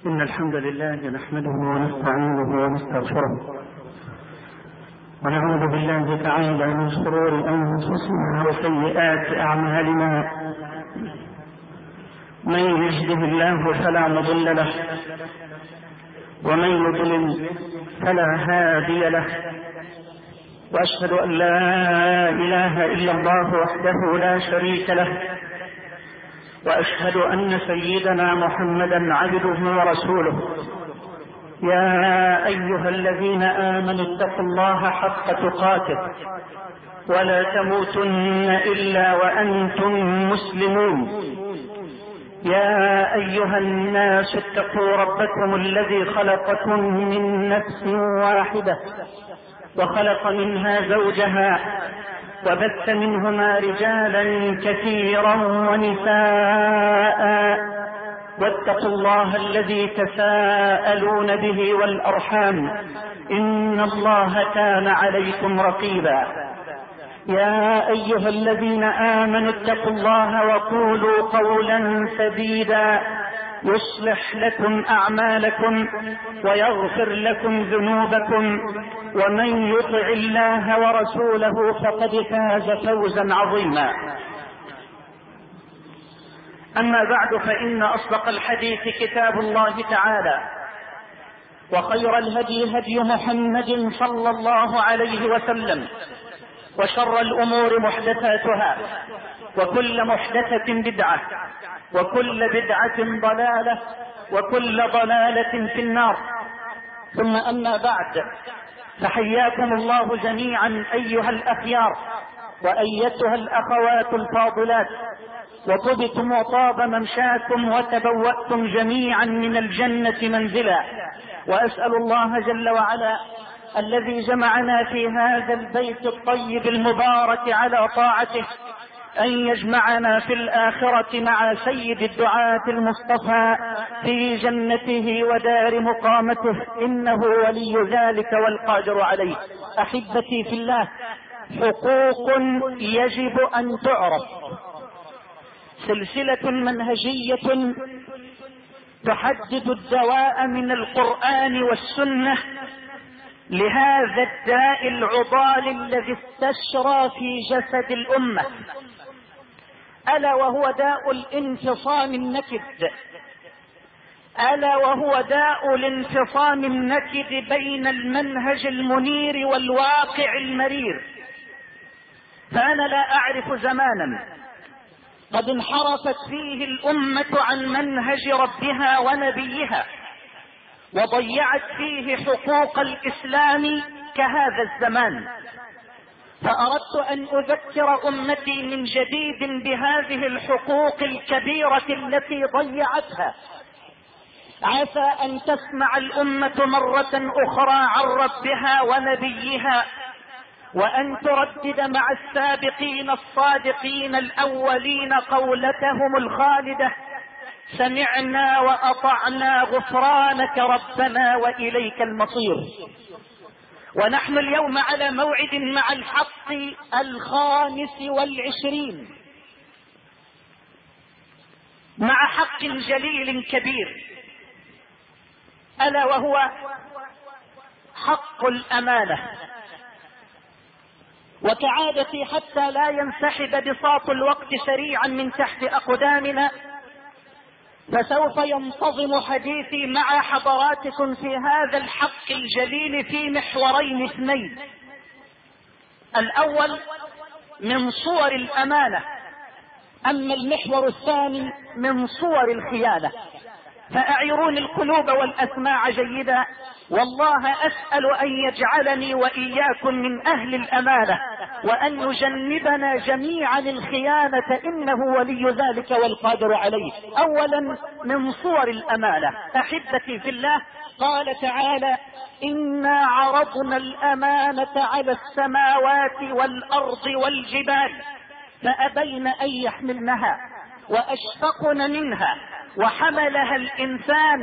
إن الحمد لله نحمده ونستعينه ونستغفره ونعوذ بالله تعالى من شرور أنفسنا وسيئات أعمالنا. من يهده الله فلا مضل له ومن يضلل فلا هادي له، وأشهد أن لا إله إلا الله وحده لا شريك له، وأشهد أن سيدنا محمدا عبده ورسوله. يا أيها الذين آمنوا اتقوا الله حق تقاته ولا تموتن إلا وأنتم مسلمون. يا أيها الناس اتقوا ربكم الذي خلقكم من نفس واحدة وخلق منها زوجها وبث منهما رجالا كثيرا ونساء، واتقوا الله الذي تساءلون به والأرحام إن الله كان عليكم رقيبا. يا أيها الذين آمنوا اتقوا الله وقولوا قولا سديدا يصلح لكم أعمالكم ويغفر لكم ذنوبكم، ومن يطع الله ورسوله فقد فاز فوزا عظيما. أما بعد، فإن أصدق الحديث كتاب الله تعالى، وخير الهدي هدي محمد صلى الله عليه وسلم، وشر الأمور محدثاتها، وكل محدثة بدعة، وكل بدعة ضلالة، وكل ضلالة في النار. ثم أما بعد، فحياكم الله جميعا أيها الأخيار وأيتها الأخوات الفاضلات، وطبتم وطاب ممشاكم وتبوأتم جميعا من الجنة منزلا. وأسأل الله جل وعلا الذي جمعنا في هذا البيت الطيب المبارك على طاعته أن يجمعنا في الآخرة مع سيد الدعاة المصطفى في جنته ودار مقامته، إنه ولي ذلك والقادر عليه. أحبتي في الله، حقوق يجب أن تعرف، سلسلة منهجية تحدد الدواء من القرآن والسنة لهذا الداء العضال الذي استشرى في جسد الأمة، ألا وهو داء الانفصام النكد، ألا وهو داء الانفصام النكد بين المنهج المنير والواقع المرير. فأنا لا أعرف زمانا قد انحرفت فيه الأمة عن منهج ربها ونبيها وضيعت فيه حقوق الإسلام كهذا الزمان. فأردت أن أذكر أمتي من جديد بهذه الحقوق الكبيرة التي ضيعتها. عسى أن تسمع الأمة مرة أخرى عن ربها ونبيها، وأن تردد مع السابقين الصادقين الأولين قولتهم الخالدة: سمعنا وأطعنا غفرانك ربنا وإليك المصير. ونحن اليوم على موعد مع الحق 25، مع حق جليل كبير، ألا وهو حق الأمانة. وكعادتي حتى لا ينسحب بساط الوقت سريعا من تحت أقدامنا، فسوف ينتظم حديثي مع حضراتكم في هذا الحق الجليل في محورين اثنين. الأول من صور الأمانة، أما المحور الثاني من صور الخيانة. فأعيروني القلوب والأسماع جيدا، والله أسأل أن يجعلني وإياكم من أهل الأمانة، وأن يجنبنا جميعا الخيانة، إنه ولي ذلك والقادر عليه. أولا من صور الأمانة، أحبتي في الله، قال تعالى: إنا عرضنا الأمانة على السماوات والأرض والجبال فأبين أن يحملنها وأشفقن منها وحملها الإنسان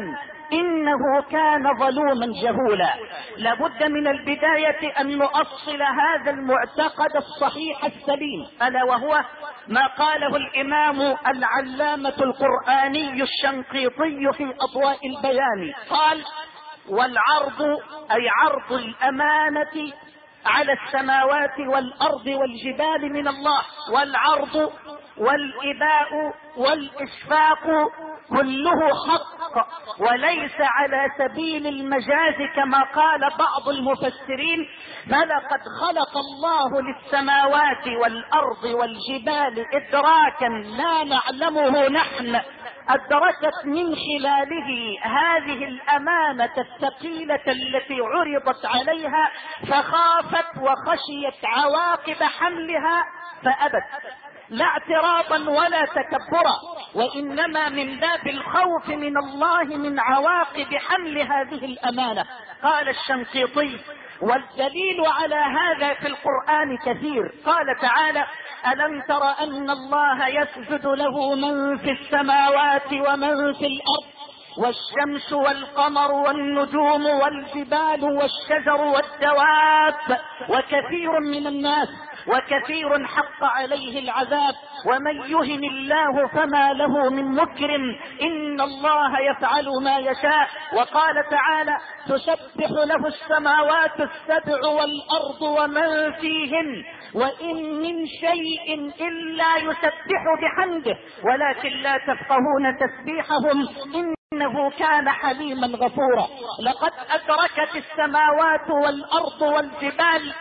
إنه كان ظلوما جهولا. لابد من البداية أن نؤصل هذا المعتقد الصحيح السليم، ألا وهو ما قاله الإمام العلامة القرآني الشنقيطي في أضواء البيان. قال: والعرض أي عرض الأمانة على السماوات والأرض والجبال من الله، والعرض والإباء والإشفاق كله حق، وليس على سبيل المجاز كما قال بعض المفسرين: فلقد خلق الله للسماوات والأرض والجبال إدراكا لا نعلمه نحن، أدركت من خلاله هذه الأمانة الثقيلة التي عرضت عليها، فخافت وخشيت عواقب حملها فأبت، لا اعتراضا ولا تكبرا، وإنما من باب الخوف من الله من عواقب حمل هذه الأمانة. قال الشنقيطي: والدليل على هذا في القرآن كثير. قال تعالى: ألم تر أن الله يسجد له من في السماوات ومن في الأرض والشمس والقمر والنجوم والجبال والشجر والدواب وكثير من الناس وكثير حق عليه العذاب ومن يهن الله فما له من مكرم إن الله يفعل ما يشاء. وقال تعالى: تسبح له السماوات السبع والأرض ومن فيهن وإن من شيء إلا يسبح بحمده ولكن لا تفقهون تسبيحهم إنه كان حليما غفورا. لقد أدركت السماوات والأرض والجبال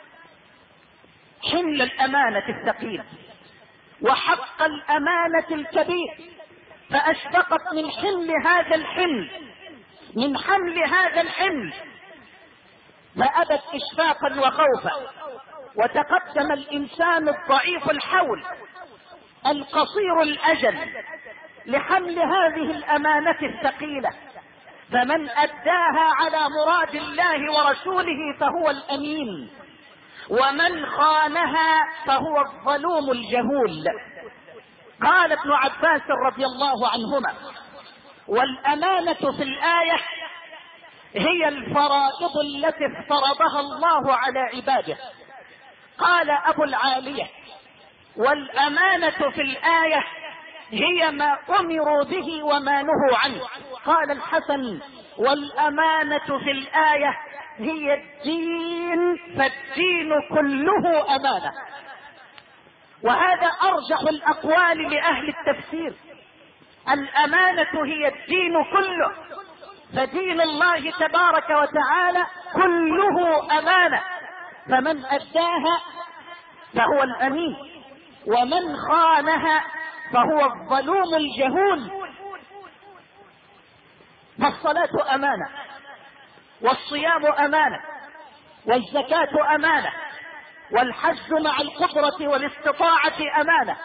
حمل الأمانة الثقيل وحق الأمانة الكبير، فأشفقت من حمل هذا الحمل فأبت إشفاقا وخوفا. وتقدم الإنسان الضعيف الحول القصير الأجل لحمل هذه الأمانة الثقيلة، فمن أداها على مراد الله ورسوله فهو الأمين، ومن خانها فهو الظلوم الجهول. قال ابن عباس رضي الله عنهما: والأمانة في الآية هي الفرائض التي افترضها الله على عباده. قال أبو العالية: والأمانة في الآية هي ما أمروا به وما نهوا عنه. قال الحسن: والأمانة في الآية هي الدين، فالدين كله أمانة. وهذا أرجح الأقوال لأهل التفسير، الأمانة هي الدين كله، فدين الله تبارك وتعالى كله أمانة، فمن أداها فهو الأمين، ومن خانها فهو الظلوم الجهول. فالصلاة أمانة، والصيام أمانة، والزكاة أمانة، والحج مع القدرة والاستطاعة أمانة.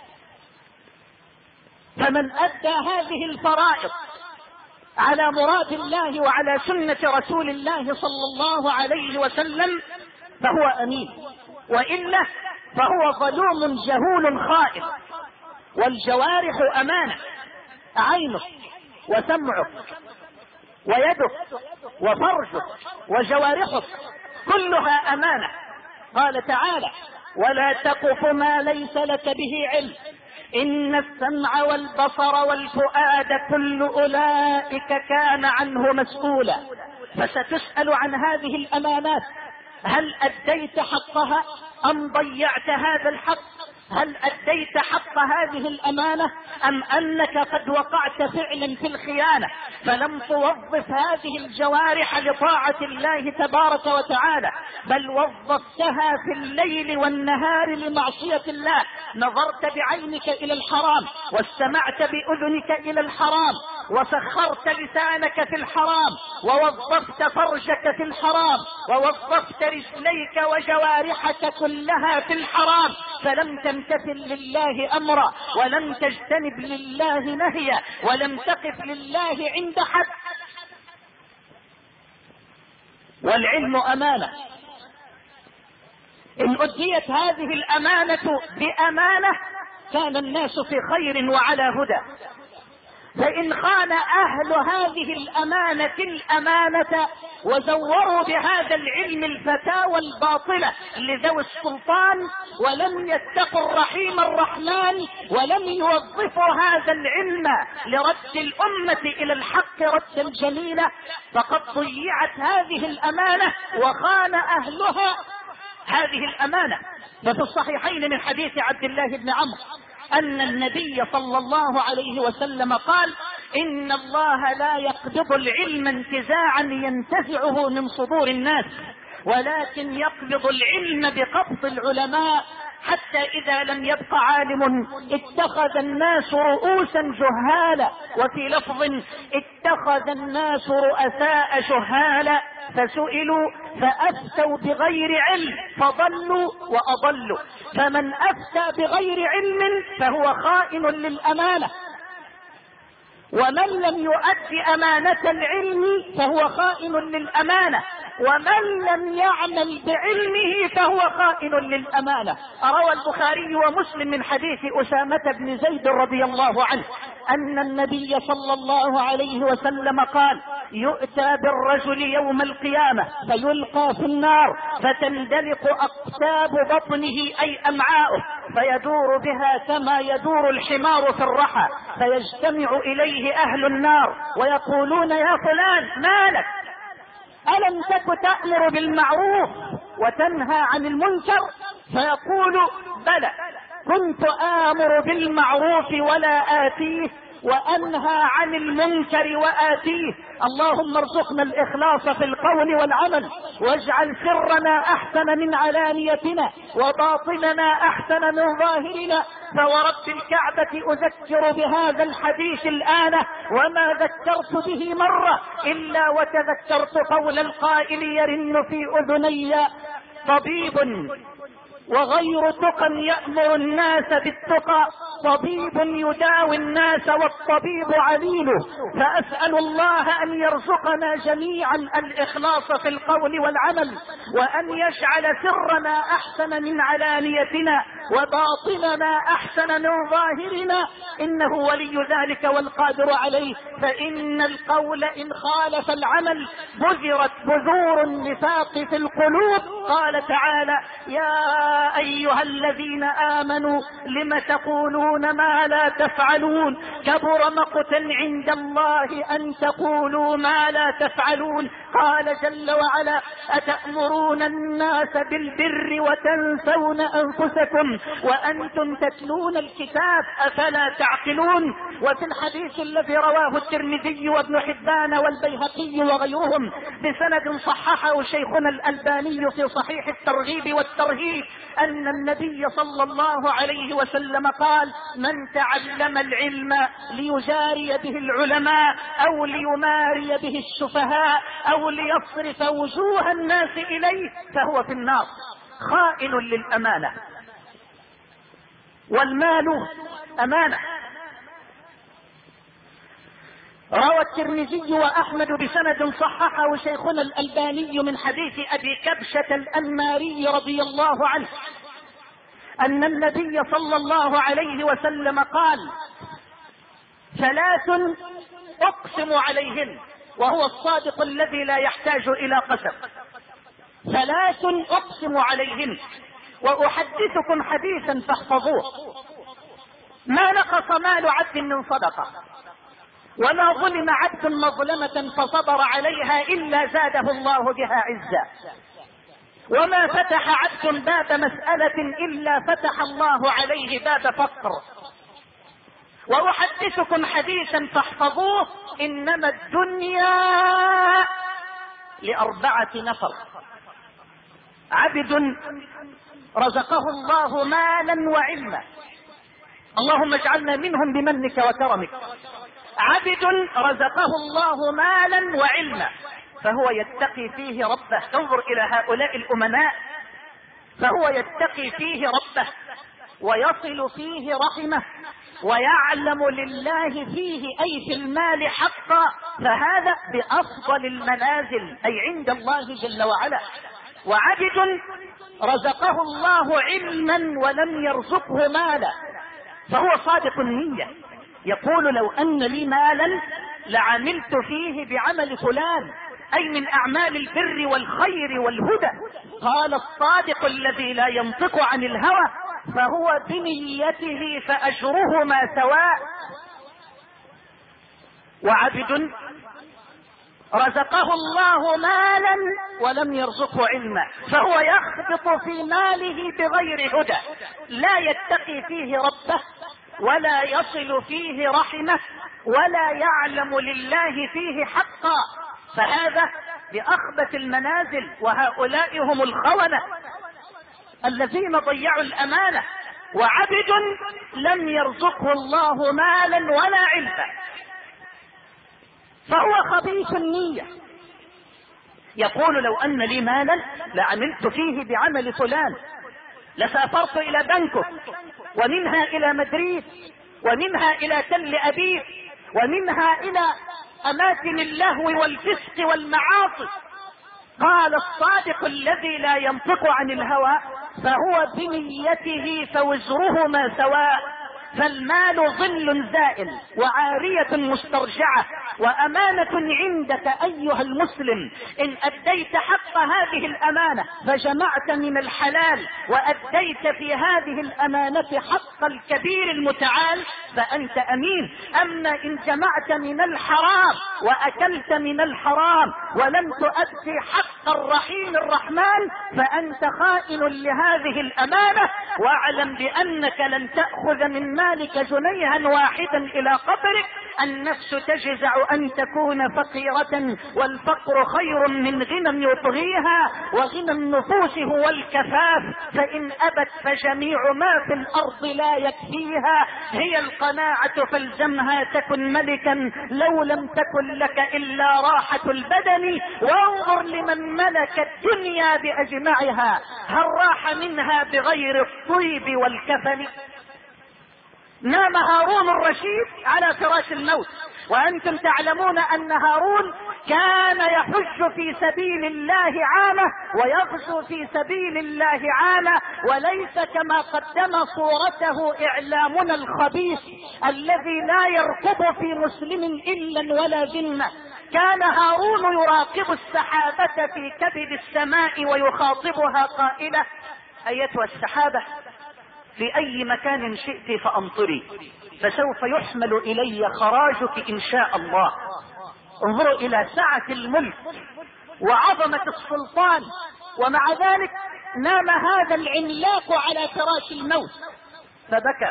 فمن أدى هذه الفرائض على مراد الله وعلى سنة رسول الله صلى الله عليه وسلم فهو أمين، وإلا فهو ظلوم جهول خائن. والجوارح أمانة، عينك وسمعك ويدك وفرجك وجوارحك كلها أمانة. قال تعالى: ولا تقف ما ليس لك به علم إن السمع والبصر والفؤاد كل أولئك كان عنه مسؤولا. فستسأل عن هذه الأمانات، هل أديت حقها أم ضيعت هذا الحق؟ هل أديت حق هذه الأمانة أم أنك قد وقعت فعلا في الخيانة فلم توظف هذه الجوارح لطاعة الله تبارك وتعالى، بل وظفتها في الليل والنهار لمعصية الله؟ نظرت بعينك إلى الحرام، واستمعت بأذنك إلى الحرام، وسخرت لسانك في الحرام، ووظفت فرجك في الحرام، ووظفت رجليك وجوارحك كلها في الحرام، فلم تمتثل لله أمرا، ولم تجتنب لله نهيا، ولم تقف لله عند حد. والعلم أمانة، إن أديت هذه الأمانة بأمانة كان الناس في خير وعلى هدى. فإن خان أهل هذه الأمانة وزوروا بهذا العلم الفتاوى الباطلة لذوي السلطان، ولم يتقوا الرحيم الرحمن، ولم يوظفوا هذا العلم لرد الأمة إلى الحق ردا جميلا، فقد ضيعت هذه الأمانة وخان أهلها هذه الأمانة. ففي الصحيحين من حديث عبد الله بن عمرو أن النبي صلى الله عليه وسلم قال: إن الله لا يقبض العلم انتزاعا ينتزعه من صدور الناس، ولكن يقبض العلم بقبض العلماء، حتى إذا لم يبق عالم اتخذ الناس رؤوسا جهالا، وفي لفظ اتخذ الناس رؤساء جهالا فسئلوا فأفتوا بغير علم فضلوا وأضلوا. فمن أفتى بغير علم فهو خائن للأمانة، ومن لم يؤد أمانة العلم فهو خائن للأمانة، ومن لم يعمل بعلمه فهو خائن للأمانة. روى البخاري ومسلم من حديث أسامة بن زيد رضي الله عنه أن النبي صلى الله عليه وسلم قال: يؤتى بالرجل يوم القيامة فيلقى في النار فتندلق أقتاب بطنه أي أمعاؤه، فيدور بها كما يدور الحمار في الرحى، فيجتمع إليه أهل النار ويقولون: يا فلان ما لك؟ ألم تك تأمر بالمعروف وتنهى عن المنكر؟ فيقول: بلى، كنت آمر بالمعروف ولا آتيه، وأنهى عن المنكر وآتيه. اللهم ارزقنا الإخلاص في القول والعمل، واجعل سرنا أحسن من علانيتنا، وباطننا أحسن من ظاهرنا. فورب الكعبة أذكر بهذا الحديث الآن، وما ذكرت به مرة إلا وتذكرت قول القائل يرن في أذني: طبيب وغير تقى يأمر الناس بالتقى، طبيب يداوي الناس والطبيب عليله. فأسأل الله أن يرزقنا جميعا الإخلاص في القول والعمل، وأن يجعل سرنا أحسن من علانيتنا، وباطننا أحسن من ظاهرنا، إنه ولي ذلك والقادر عليه. فإن القول إن خالف العمل بذرت بذور النفاق في القلوب. قال تعالى: يا أيها الذين آمنوا لم تقولون ما لا تفعلون، كبر مقتا عند الله أن تقولوا ما لا تفعلون. قال جل وعلا: أتأمرون الناس بالبر وتنسون أنفسكم وأنتم تتلون الكتاب أفلا تعقلون. وفي الحديث الذي رواه الترمذي وابن حبان والبيهقي وغيرهم بسند صححه شيخنا الألباني في صحيح الترغيب والترهيب أن النبي صلى الله عليه وسلم قال: من تعلم العلم ليجاري به العلماء أو ليماري به السفهاء أو ليصرف وجوه الناس إليه فهو في النار. خائن للأمانة، والمال أمانة. روى الترمذي وأحمد بسند صححه شيخنا الألباني من حديث أبي كبشة الأنماري رضي الله عنه أن النبي صلى الله عليه وسلم قال: ثلاث أقسم عليهن، وهو الصادق الذي لا يحتاج إلى قسم. ثلاث أقسم عليهن وأحدثكم حديثا فاحفظوه: ما نقص مال عبد من صدقة، وما ظلم عبد مظلمة فصبر عليها إلا زاده الله بها عزا، وما فتح عبد باب مسألة إلا فتح الله عليه باب فقر. وأحدثكم حديثا فاحفظوه: إنما الدنيا لأربعة نفر: عبد رزقه الله مالا وعلما، اللهم اجعلنا منهم بمنك وكرمك. عبد رزقه الله مالا وعلما فهو يتقي فيه ربه. انظر إلى هؤلاء الأمناء، فهو يتقي فيه ربه ويصل فيه رحمه ويعلم لله فيه أي في المال حقا، فهذا بأفضل المنازل أي عند الله جل وعلا. وعبد رزقه الله علما ولم يرزقه مالا فهو صادق النية، يقول لو أن لي مالا لعملت فيه بعمل فلان، أي من أعمال البر والخير والهدى. قال الصادق الذي لا ينطق عن الهوى فهو بنيته فأجرهما سواء. وعبد رزقه الله مالا ولم يرزقه علما فهو يخبط في ماله بغير هدى، لا يتقي فيه ربه ولا يصل فيه رحمه ولا يعلم لله فيه حقا، فهذا بأخبث المنازل. وهؤلاء هم الخونة الذين ضيعوا الأمانة. وعبد لم يرزقه الله مالا ولا علما فهو خبيث النية، يقول لو أن لي مالا لعملت فيه بعمل فلان، لسافرت إلى بانكوك ومنها إلى مدريد ومنها إلى تل أبيب ومنها إلى أماكن اللهو والفسق والمعاصي. قال الصادق الذي لا ينطق عن الهوى فهو بنيته فوزرهما سواء. فالمال ظل زائل وعارية مسترجعة وأمانة عندك أيها المسلم، إن أديت حق هذه الأمانة فجمعت من الحلال وأديت في هذه الأمانة حق الكبير المتعال فأنت أمين. أما إن جمعت من الحرام وأكلت من الحرام ولم تؤدي حق الرحيم الرحمن فأنت خائن لهذه الأمانة. واعلم بأنك لن تأخذ من مالك جنيها واحدا إلى قبرك. النفس تجزع أن تكون فقيرة والفقر خير من غنى يطغيها، وغنى النفوس هو الكفاف، فإن أبت فجميع ما في الأرض لا يكفيها. هي القناعة فالزمها تكن ملكا لو لم تكن لك إلا راحة البدن. وانظر لمن ملك الدنيا بأجمعها هل راح منها بغير الطيب والكفن. نام هارون الرشيد على فراش الموت، وأنتم تعلمون أن هارون كان يحج في سبيل الله عامة ويغزو في سبيل الله عامة، وليس كما قدم صورته إعلامنا الخبيث الذي لا يرقب في مسلم إلا ولا ذمة. كان هارون يراقب السحابة في كبد السماء ويخاطبها قائلة: أيتها السحابة في أي مكان شئت فأمطري فسوف يحمل إلي خراجك إن شاء الله. انظروا إلى سعة الملك وعظمة السلطان، ومع ذلك نام هذا العملاق على فراش الموت فبكى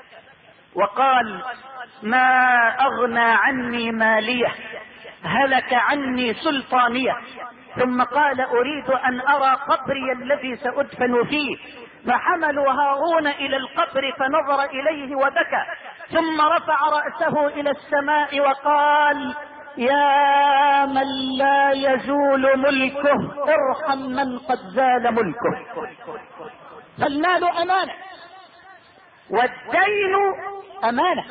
وقال: ما أغنى عني مالية، هلك عني سلطانية. ثم قال: أريد أن أرى قبري الذي سأدفن فيه. فحملوا هارون إلى القبر فنظر إليه وبكى، ثم رفع رأسه إلى السماء وقال: يا من لا يزول ملكه ارحم من قد زال ملكه. فالمال أمانة والدين أمانة.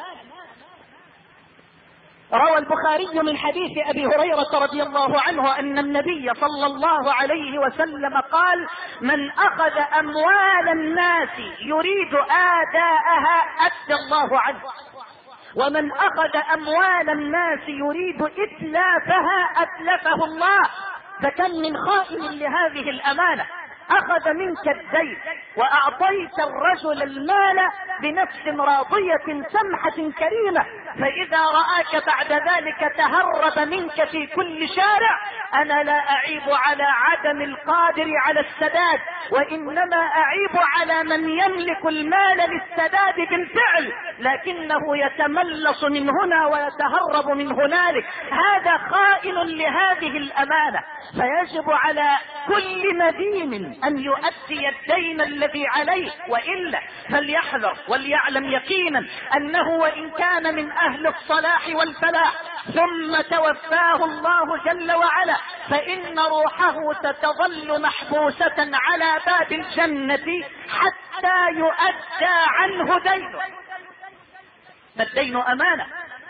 روى البخاري من حديث أبي هريرة رضي الله عنه أن النبي صلى الله عليه وسلم قال: من أخذ أموال الناس يريد آداءها أدى الله عنه، ومن أخذ أموال الناس يريد إتلافها أتلفه الله. فكم من خائن لهذه الأمانة. أخذ منك الدين وأعطيت الرجل المال بنفس راضية سمحة كريمة، فإذا رآك بعد ذلك تهرب منك في كل شارع. أنا لا أعيب على عدم القادر على السداد، وإنما أعيب على من يملك المال للسداد بالفعل لكنه يتملص من هنا ويتهرب من هنالك. هذا خائن لهذه الأمانة. فيجب على كل مدين أن يؤدي الدين الذي عليه، وإلا فليحذر وليعلم يقينا أنه وإن كان من أهل الصلاح والفلاح ثم توفاه الله جل وعلا فإن روحه ستظل محبوسة على باب الجنة حتى يؤدى عنه دينه. فالدين أمانة.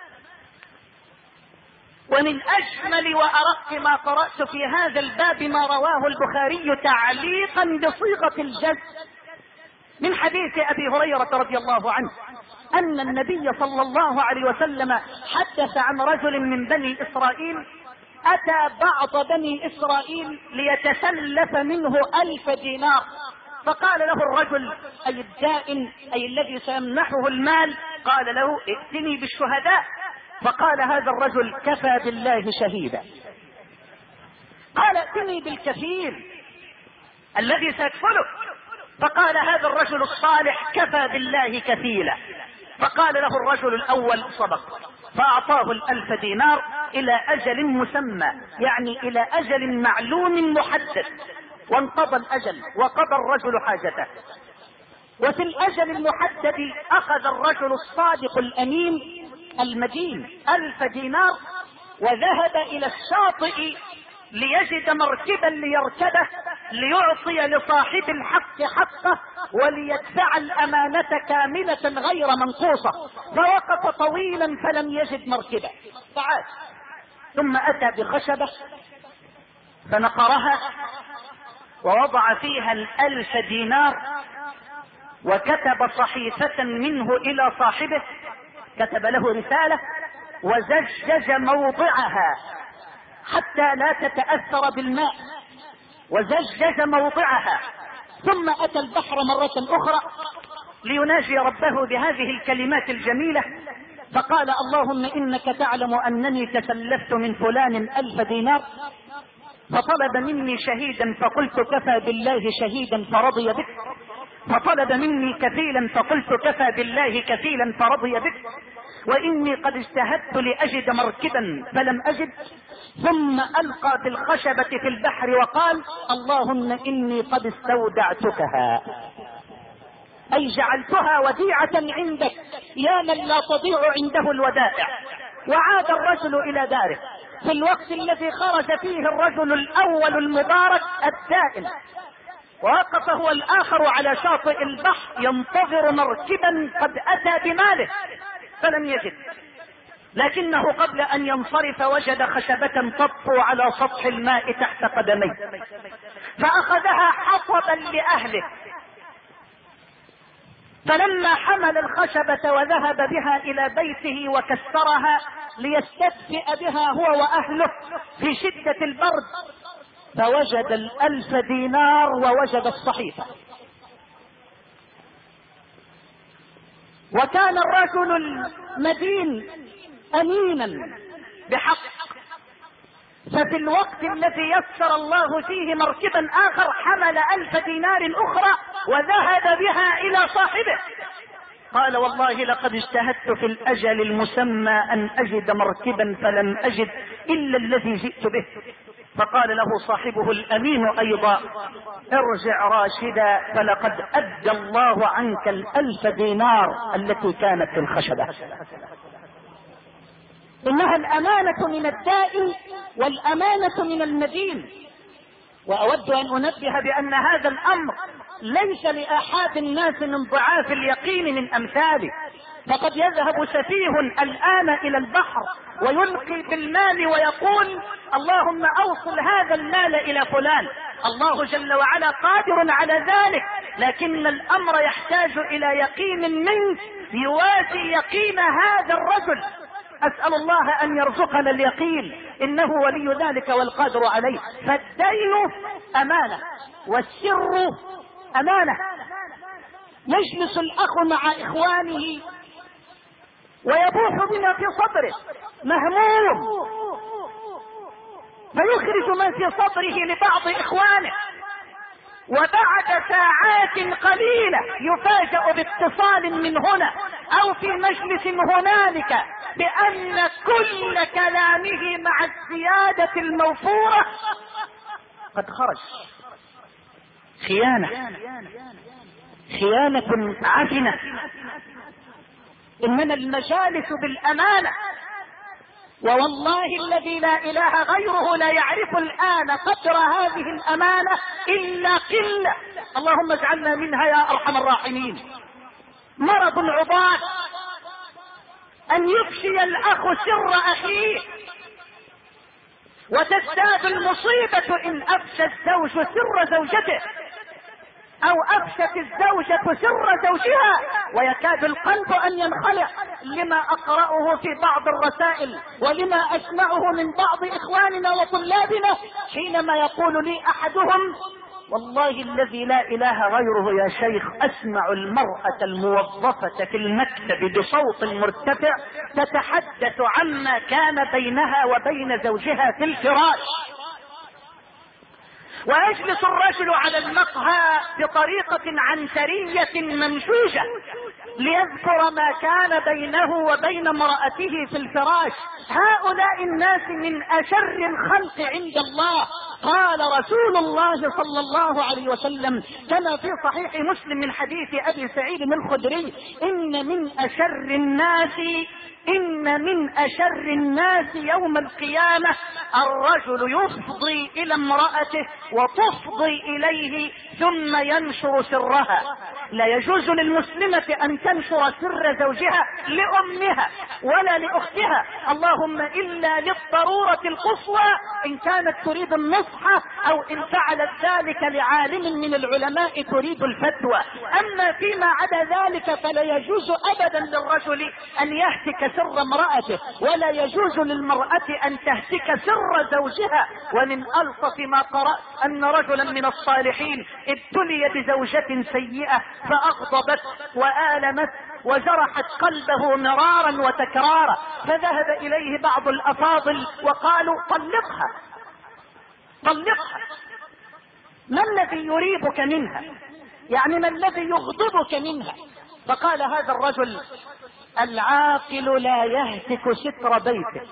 ومن أجمل وأرق ما قرأت في هذا الباب ما رواه البخاري تعليقا بصيغة الجزم من حديث أبي هريرة رضي الله عنه أن النبي صلى الله عليه وسلم حدث عن رجل من بني إسرائيل أتى بعض بني إسرائيل ليتسلف منه 1000 دينار، فقال له الرجل أي الدائن أي الذي سيمنحه المال، قال له ائتني بالشهداء. فقال هذا الرجل كفى بالله شهيدا. قال ائتني بالكفيل الذي سيكفله. فقال هذا الرجل الصالح كفى بالله كفيلا. فقال له الرجل الأول صدق، فأعطاه 1000 دينار إلى أجل مسمى، يعني إلى أجل معلوم محدد، وانقضى الأجل وقضى الرجل حاجته. وفي الأجل المحدد أخذ الرجل الصادق الأمين المدين 1000 دينار وذهب إلى الشاطئ ليجد مركبا ليركبه ليعطي لصاحب الحق حقه وليدفع الأمانة كاملة غير منقوصة. فوقف طويلا فلم يجد مركبة، تعال ثم أتى بخشبة فنقرها ووضع فيها 1000 دينار وكتب صحيفة منه إلى صاحبه، كتب له رسالة وزجج موضعها حتى لا تتأثر بالماء، وزجج موضعها. ثم أتى البحر مرة أخرى ليناجي ربه بهذه الكلمات الجميلة، فقال اللهم إنك تعلم أنني تسلفت من فلان 1000 دينار، فطلب مني شهيدا فقلت كفى بالله شهيدا فرضي بك، فطلب مني كفيلا فقلت كفى بالله كفيلا فرضي بك، وإني قد اجتهدت لأجد مركبا فلم أجد. ثم ألقى بالخشبة في البحر وقال اللهم إني قد استودعتكها، أي جعلتها وديعة عندك يا من لا تضيع عنده الودائع. وعاد الرجل إلى داره في الوقت الذي خرج فيه الرجل الأول المبارك الدائن، ووقف هو الآخر على شاطئ البحر ينتظر مركبا قد أتى بماله فلم يجد، لكنه قبل أن ينصرف وجد خشبة تطفو على سطح الماء تحت قدميه، فأخذها حطبا لأهله، فلما حمل الخشبة وذهب بها إلى بيته وكسرها ليستدفئ بها هو وأهله في شدة البرد، فوجد 1000 دينار ووجد الصحيفة. وكان الرجل المدين أمينا بحق، ففي الوقت الذي يسر الله فيه مركبا آخر حمل 1000 دينار أخرى وذهب بها إلى صاحبه، قال والله لقد اجتهدت في الأجل المسمى أن أجد مركبا فلم أجد إلا الذي جئت به. فقال له صاحبه الأمين أيضا ارجع راشدا فلقد أدى الله عنك 1000 دينار التي كانت في الخشبة. إنها الأمانة من الدائن والأمانة من المدين. وأود أن أنبه بأن هذا الأمر ليس لآحاد الناس من ضعاف اليقين من أمثاله، فقد يذهب سفيه الآن إلى البحر ويلقي بالمال ويقول اللهم أوصل هذا المال إلى فلان، الله جل وعلا قادر على ذلك، لكن الأمر يحتاج إلى يقين منك يوازي يقين هذا الرجل. أسأل الله أن يرزقنا اليقين إنه ولي ذلك والقادر عليه. فالدين أمانة والسر أمانة. يجلس الأخ مع إخوانه ويبوح بما في صدره مهموم، فيخرج ما في صدره لبعض إخوانه، وبعد ساعات قليلة يفاجأ باتصال من هنا أو في مجلس هنالك بأن كل كلامه مع الزيادة الموفورة قد خرج. خيانة عفنة. إنما المجالس بالأمانة، ووالله الذي لا إله غيره لا يعرف الآن قدر هذه الأمانة إلا قلة، اللهم اجعلنا منها يا أرحم الراحمين. مرض العباد أن يفشي الأخ سر أخيه، وتزداد المصيبة إن أفشى الزوج سر زوجته. او افشت الزوجة سر زوجها ويكاد القلب ان ينخلع لما اقرأه في بعض الرسائل ولما اسمعه من بعض اخواننا وطلابنا حينما يقول لي احدهم: والله الذي لا اله غيره يا شيخ، اسمع المرأة الموظفة في المكتب بصوت مرتفع تتحدث عما كان بينها وبين زوجها في الفراش، ويجلس الرجل على المقهى بطريقة عنترية منشوجة ليذكر ما كان بينه وبين امرأته في الفراش. هؤلاء الناس من اشر الخلق عند الله. قال رسول الله صلى الله عليه وسلم كما في صحيح مسلم من حديث ابي سعيد الخدري: ان من اشر الناس يوم القيامة الرجل يفضي الى امرأته وتفضي اليه ثم ينشر سرها. لا يجوز للمسلمة ان تنشر سر زوجها لامها ولا لاختها، اللهم الا للضرورة القصوى ان كانت تريد النصح او ان فعلت ذلك لعالم من العلماء تريد الفتوى. اما فيما عدا ذلك فلا يجوز ابدا للرجل ان يهتك سر امرأته، ولا يجوز للمرأة ان تهتك سر زوجها. ومن الطف ما قرأت ان رجلا من الصالحين ابتلي بزوجة سيئة فاغضبت وآلمت وجرحت قلبه مرارا وتكرارا، فذهب اليه بعض الافاضل وقالوا: طلقها، ما الذي يريبك منها؟ يعني ما الذي يغضبك منها؟ فقال هذا الرجل: العاقل لا يهتك ستر بيته.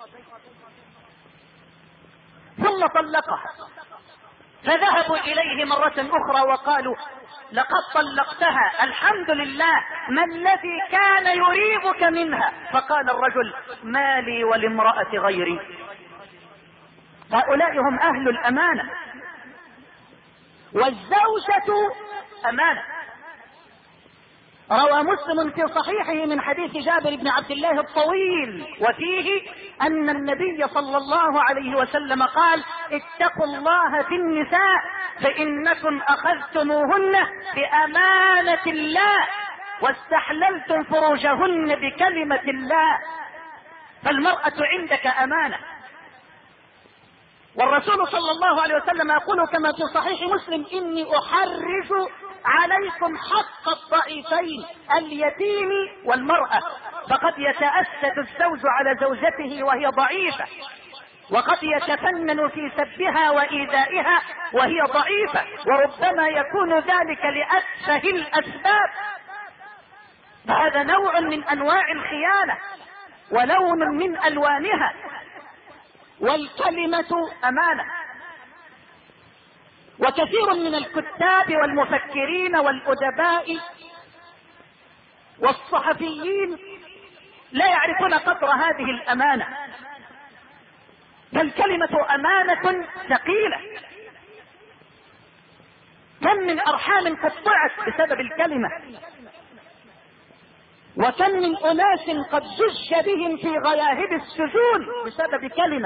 ثم طلقها. فذهبوا اليه مرة اخرى وقالوا: لقد طلقتها، الحمد لله، ما الذي كان يريبك منها؟ فقال الرجل: ما لي ولامرأة غيري. هؤلاء هم اهل الامانة، والزوجة امانة. روى مسلم في صحيحه من حديث جابر بن عبد الله الطويل وفيه ان النبي صلى الله عليه وسلم قال: اتقوا الله في النساء فانكم اخذتموهن بامانة الله واستحللتم فروجهن بكلمة الله. فالمرأة عندك امانة. والرسول صلى الله عليه وسلم يقول كما في صحيح مسلم: اني احرج عليكم حق الضعيفين اليتيم والمرأة. فقد يتأسد الزوج على زوجته وهي ضعيفة، وقد يتفنن في سبها وإيذائها وهي ضعيفة، وربما يكون ذلك لأتفه الأسباب. فهذا نوع من أنواع الخيانة ولون من ألوانها. والكلمة أمانة. وكثير من الكتاب والمفكرين والأدباء والصحفيين لا يعرفون قدر هذه الأمانة. فالكلمة أمانة ثقيلة. كم من أرحام قطعت بسبب الكلمة، وكم من أناس قد زج بهم في غياهب السجون بسبب كلمة،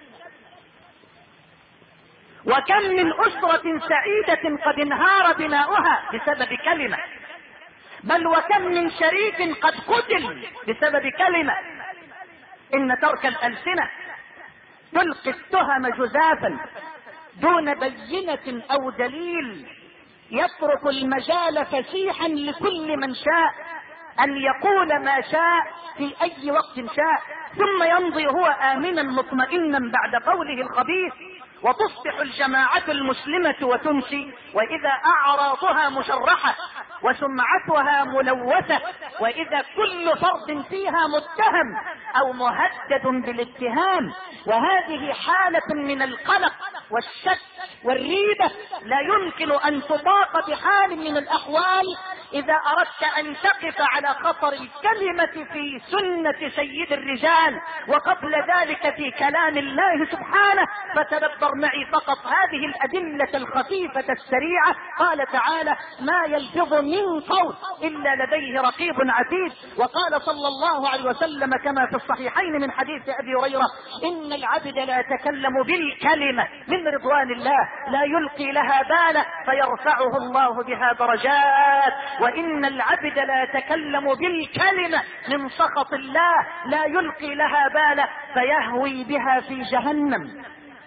وكم من أسرة سعيدة قد انهار بناؤها بسبب كلمة، بل وكم من شريك قد قتل بسبب كلمة. إن ترك الألسنة تلقي التهم جزافا دون بينة أو دليل، يترك المجال فسيحا لكل من شاء أن يقول ما شاء في أي وقت شاء، ثم يمضي هو آمنا مطمئنا بعد قوله الخبيث. وتصبح الجماعة المسلمة وتمسي وإذا أعراضها مشرحة وسمعتها ملوثة، وإذا كل فرد فيها متهم أو مهدد بالاتهام. وهذه حالة من القلق والشك والريبة لا يمكن أن تطاق بحال من الأحوال إذا أردت أن تقف على خطر الكلمة في سنة سيد الرجال وقبل ذلك في كلام الله سبحانه، فتدبر معي فقط هذه الأدلة الخفيفة السريعة. قال تعالى: ما يلفظ من قول إلا لديه رقيب عتيد. وقال صلى الله عليه وسلم كما في الصحيحين من حديث أبي هريرة: إن العبد لا يتكلم بالكلمة من رضوان الله لا يلقي لها بالا فيرفعه الله بها درجات، وإن العبد لا يتكلم بالكلمة من سخط الله لا يلقي لها بالا فيهوي بها في جهنم.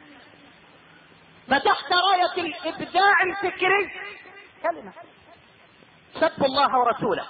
فتحت راية الإبداع الفكري كلمة سب الله ورسوله،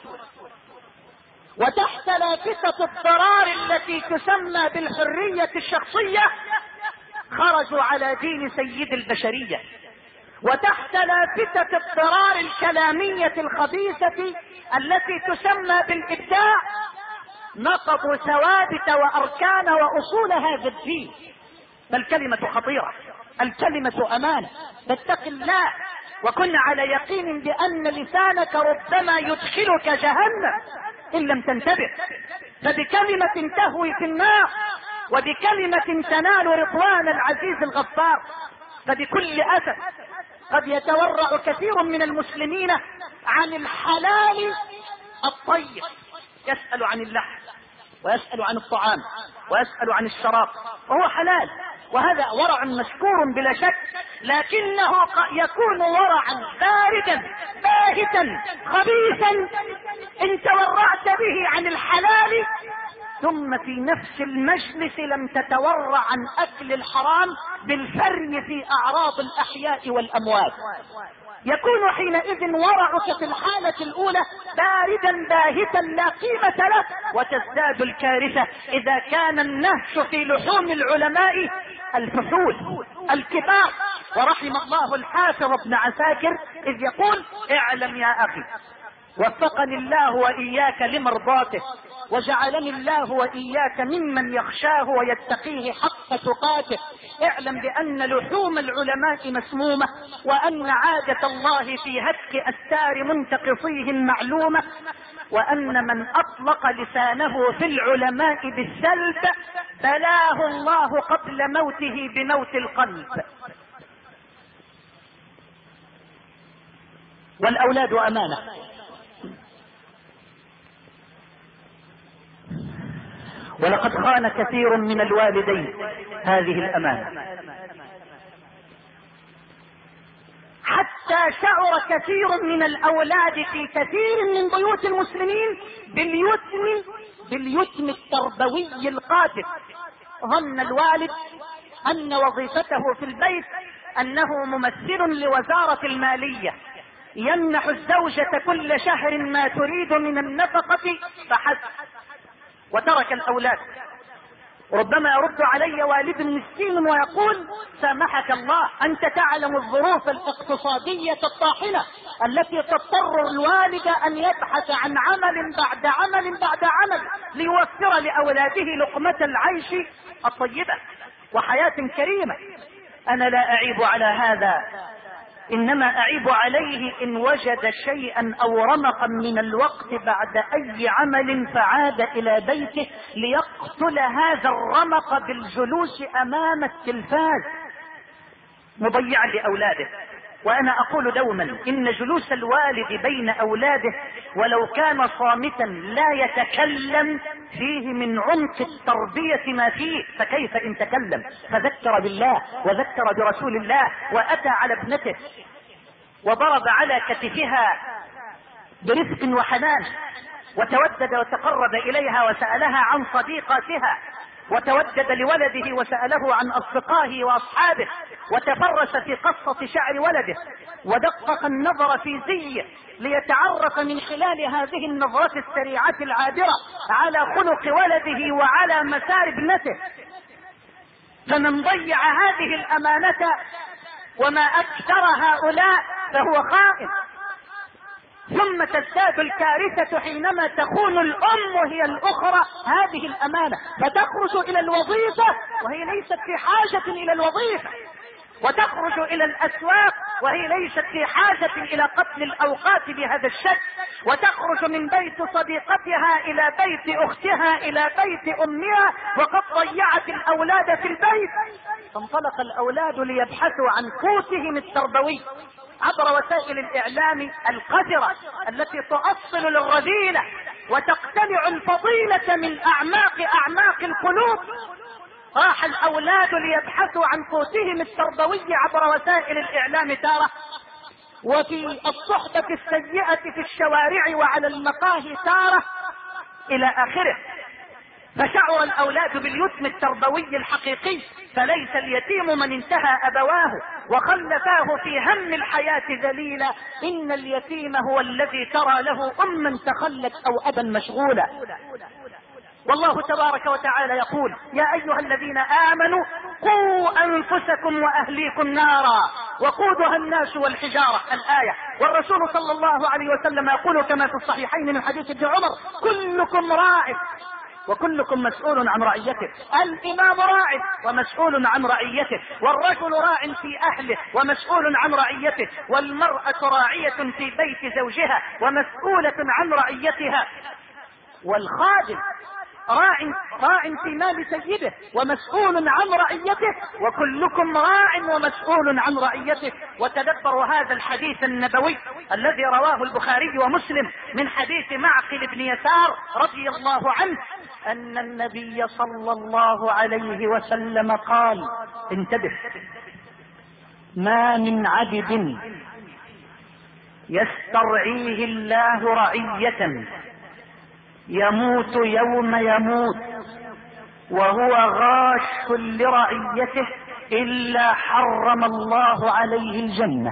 وتحت لافتة الضرار التي تسمى بالحرية الشخصية خرجوا على دين سيد البشرية، وتحت لافتة الضرار الكلامية الخبيثة التي تسمى بالإبداع نقضوا ثوابت وأركان وأصول هذا الدين. فالكلمة خطيرة، الكلمة أمانة، فاتق الله وكن على يقين بأن لسانك ربما يدخلك جهنم إن لم تنتبه. فبكلمة تهوي في النار وبكلمة تنال رضوان العزيز الغفار. فبكل أسف قد يتورع كثير من المسلمين عن الحلال الطيب، يسأل عن اللحم ويسأل عن الطعام ويسأل عن الشراب، وهو حلال، وهذا ورع مشكور بلا شك، لكنه يكون ورعا باردا باهتا خبيثا ان تورعت به عن الحلال ثم في نفس المجلس لم تتورع عن اكل الحرام بالفري في اعراض الاحياء والاموات. يكون حينئذ ورعك في الحالة الأولى باردا باهتا لا قيمة له، وتزداد الكارثة إذا كان النهش في لحوم العلماء الفحول الكبار. ورحم الله الحافظ ابن عساكر إذ يقول: اعلم يا أخي وفقني الله وإياك لمرضاته وجعلني الله وإياك ممن يخشاه ويتقيه حق تقاته. اعلم بأن لحوم العلماء مسمومة، وأن عادة الله في هتك أستار منتقصيهم معلومة، وأن من أطلق لسانه في العلماء بالسلب بلاه الله قبل موته بموت القلب. والأولاد أمانة، ولقد خان كثير من الوالدين هذه الأمانة، حتى شعر كثير من الأولاد في كثير من بيوت المسلمين باليتم التربوي القاتل. ظن الوالد أن وظيفته في البيت أنه ممثل لوزارة المالية، يمنح الزوجة كل شهر ما تريد من النفقة فحسب، وترك الأولاد. ربما يرد علي والد مسكين ويقول: سامحك الله، أنت تعلم الظروف الاقتصادية الطاحنة التي تضطر الوالد أن يبحث عن عمل بعد عمل بعد عمل ليوفر لأولاده لقمة العيش الطيبة وحياة كريمة. أنا لا أعيب على هذا، إنما أعيب عليه إن وجد شيئا أو رمقا من الوقت بعد أي عمل فعاد إلى بيته ليقتل هذا الرمق بالجلوس أمام التلفاز مضيعا لأولاده. وأنا أقول دوما إن جلوس الوالد بين أولاده ولو كان صامتا لا يتكلم فيه من عمق التربية ما فيه، فكيف إن تكلم؟ فذكر بالله وذكر برسول الله، وأتى على ابنته وضرب على كتفها برفق وحنان، وتودد وتقرب إليها وسألها عن صديقاتها، وتودد لولده وسأله عن أصدقائه وأصحابه، وتفرس في قصة شعر ولده، ودقق النظر في زيه ليتعرف من خلال هذه النظرة السريعة العابرة على خلق ولده وعلى مسار ابنته. فمن ضيع هذه الأمانة وما أكثر هؤلاء فهو خائن. ثم تزداد الكارثة حينما تخون الأم هي الأخرى هذه الأمانة، فتخرج إلى الوظيفة وهي ليست في حاجة إلى الوظيفة، وتخرج إلى الأسواق وهي ليست في حاجة إلى قتل الأوقات بهذا الشكل، وتخرج من بيت صديقتها إلى بيت أختها إلى بيت أمها وقد ضيعت الأولاد في البيت. فانطلق الأولاد ليبحثوا عن قوتهم التربوي عبر وسائل الإعلام القذرة التي تؤصل للرذيلة وتقتلع الفضيلة من أعماق القلوب. راح الأولاد ليبحثوا عن قوتهم التربوي عبر وسائل الإعلام تارة، وفي الصحبة السيئة في الشوارع وعلى المقاهي تارة، إلى آخره. فشعر الأولاد باليتم التربوي الحقيقي، فليس اليتيم من انتهى أبواه وخلفاه في هم الحياة ذليلا، إن اليتيم هو الذي ترى له أما تخلت أو أبا مشغولا. والله تبارك وتعالى يقول: يا أيها الذين آمنوا قوا أنفسكم وأهليكم نارا وقودها الناس والحجارة، الآية. والرسول صلى الله عليه وسلم يقول كما في الصحيحين من حديث ابن عمر: كلكم راع وكلكم مسؤول عن رعيته. الإمام راع ومسؤول عن رعيته، والرجل راع في أهله ومسؤول عن رعيته، والمرأة راعية في بيت زوجها ومسؤولة عن رعيتها، والخادم راع في مال سيده ومسؤول عن رعيته، وكلكم راع ومسؤول عن رعيته. وتدبروا هذا الحديث النبوي الذي رواه البخاري ومسلم من حديث معقل بن يسار رضي الله عنه أن النبي صلى الله عليه وسلم قال: انتبه، ما من عبد يسترعيه الله رعية يموت يوم يموت وهو غاش لرعيته إلا حرم الله عليه الجنة.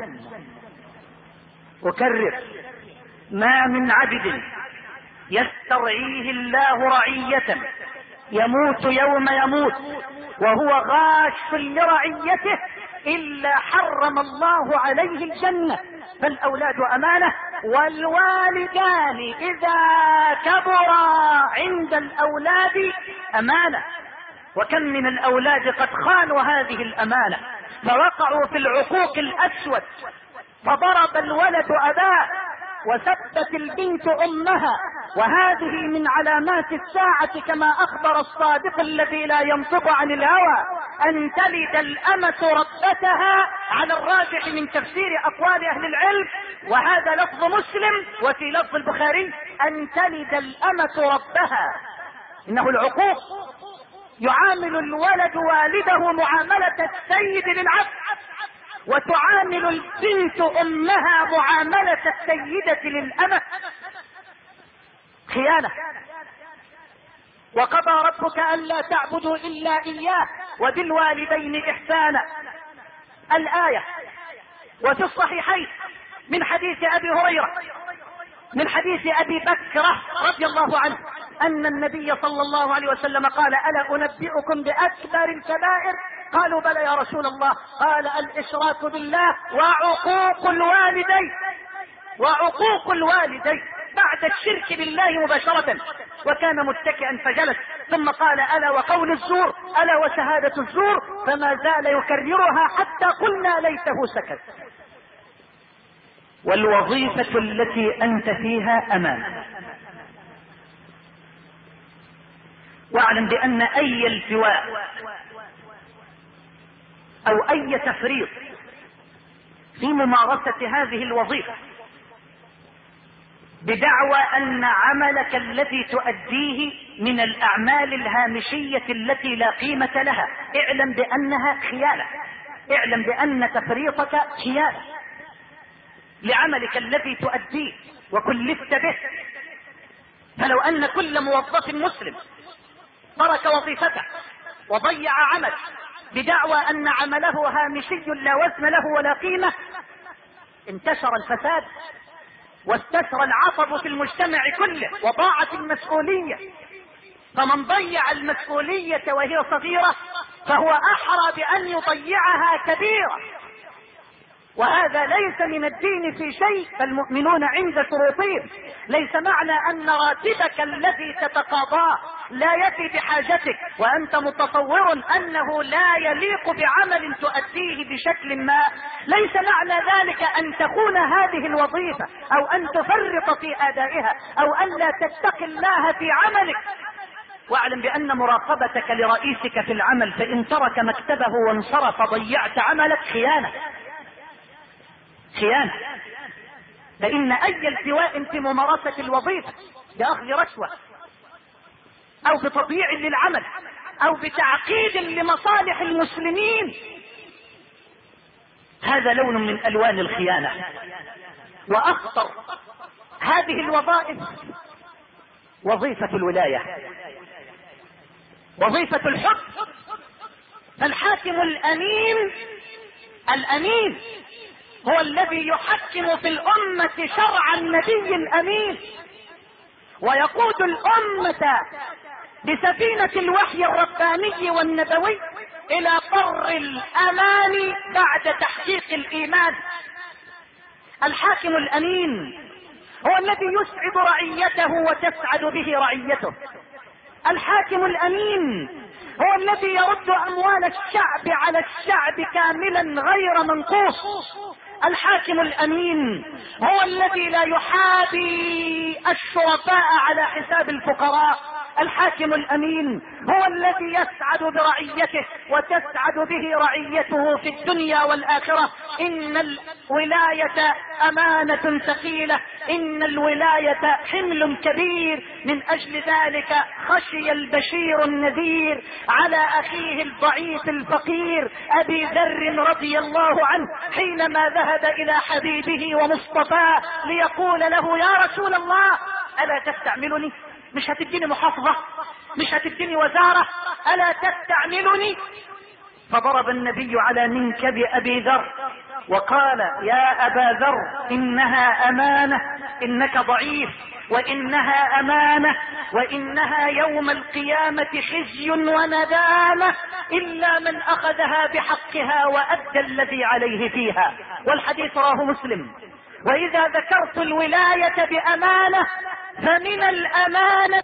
أكرر: ما من عبد يسترعيه الله رعية يموت يوم يموت وهو غاش لرعيته إلا حرم الله عليه الجنة. فالأولاد أمانة، والوالدان إذا كبرا عند الأولاد أمانة. وكم من الأولاد قد خانوا هذه الأمانة فوقعوا في العقوق الأسود، فضرب الولد أباه وثبت البنت أمها، وهذه من علامات الساعة كما أخبر الصادق الذي لا ينطق عن الهوى أن تلد الأمة ربتها، على الراجح من تفسير أقوال أهل العلم، وهذا لفظ مسلم، وفي لفظ البخاري أن تلد الأمة ربها. إنه العقوق، يعامل الولد والده معاملة السيد للعبد، وتعامل البنت أمها معاملة السيدة للأمة. خيانة. وقضى ربك ألا تعبدوا إلا إياه وبالوالدين إحسانا، الآية. وفي الصحيحين من حديث أبي هريرة من حديث أبي بكرة رضي الله عنه أن النبي صلى الله عليه وسلم قال: ألا أنبئكم بأكبر الكبائر؟ قالوا: بلى يا رسول الله. قال: الإشراك بالله وعقوق الوالدين. وعقوق الوالدين بعد الشرك بالله مباشرة. وكان متكئا فجلس، ثم قال: ألا وقول الزور، ألا وشهادة الزور، فما زال يكررها حتى قلنا ليته سكت. والوظيفة التي أنت فيها أمانة. واعلم بأن أي التواء أو أي تفريط في ممارسة هذه الوظيفة بدعوى أن عملك الذي تؤديه من الأعمال الهامشية التي لا قيمة لها، اعلم بأنها خيانة، اعلم بأن تفريطك خيانة لعملك الذي تؤديه وكلفت به. فلو أن كل موظف مسلم ترك وظيفته وضيع عمل بدعوى أن عمله هامشي لا وزن له ولا قيمة، انتشر الفساد واستثرى العصب في المجتمع كله وضاعت المسؤولية. فمن ضيع المسؤولية وهي صغيرة فهو أحرى بأن يضيعها كبيرة. وهذا ليس من الدين في شيء، فالمؤمنون عند شروطهم. ليس معنى أن راتبك الذي تتقاضاه لا يفي بحاجتك وأنت متصور أنه لا يليق بعمل تؤديه بشكل ما، ليس معنى ذلك أن تخون هذه الوظيفة أو أن تفرط في أدائها أو أن لا تتقي الله في عملك. واعلم بأن مراقبتك لرئيسك في العمل فإن ترك مكتبه وانصرف ضيعت عملك خيانة. فإن أي التواء في ممارسة الوظيفة بأخذ رشوة أو بتضييع للعمل أو بتعقيد لمصالح المسلمين هذا لون من ألوان الخيانة. وأخطر هذه الوظائف وظيفة الولاية، وظيفة الحكم. فالحاكم الأمين هو الذي يحكم في الأمة شرع النبي الأمين، ويقود الأمة بسفينة الوحي الرباني والنبوي إلى بر الأمان بعد تحقيق الإيمان. الحاكم الأمين هو الذي يسعد رعيته وتسعد به رعيته. الحاكم الأمين هو الذي يرد أموال الشعب على الشعب كاملا غير منقوص. الحاكم الأمين هو الذي لا يحابي الشرفاء على حساب الفقراء. الحاكم الأمين هو الذي يسعد برعيته وتسعد به رعيته في الدنيا والآخرة. إن الولاية أمانة ثقيلة، إن الولاية حمل كبير. من أجل ذلك خشي البشير النذير على أخيه الضعيف الفقير أبي ذر رضي الله عنه حينما ذهب إلى حبيبه ومصطفاه ليقول له يا رسول الله ألا تستعملني؟ مش هتديني محافظة؟ مش هتديني وزارة؟ ألا تستعملني؟ فضرب النبي على منكب أبي ذر وقال يا أبا ذر إنها أمانة، إنك ضعيف، وإنها أمانة، وإنها يوم القيامة خزي وندامة إلا من أخذها بحقها وأدى الذي عليه فيها. والحديث رواه مسلم. وإذا ذكرت الولاية بأمانة فمن الأمانة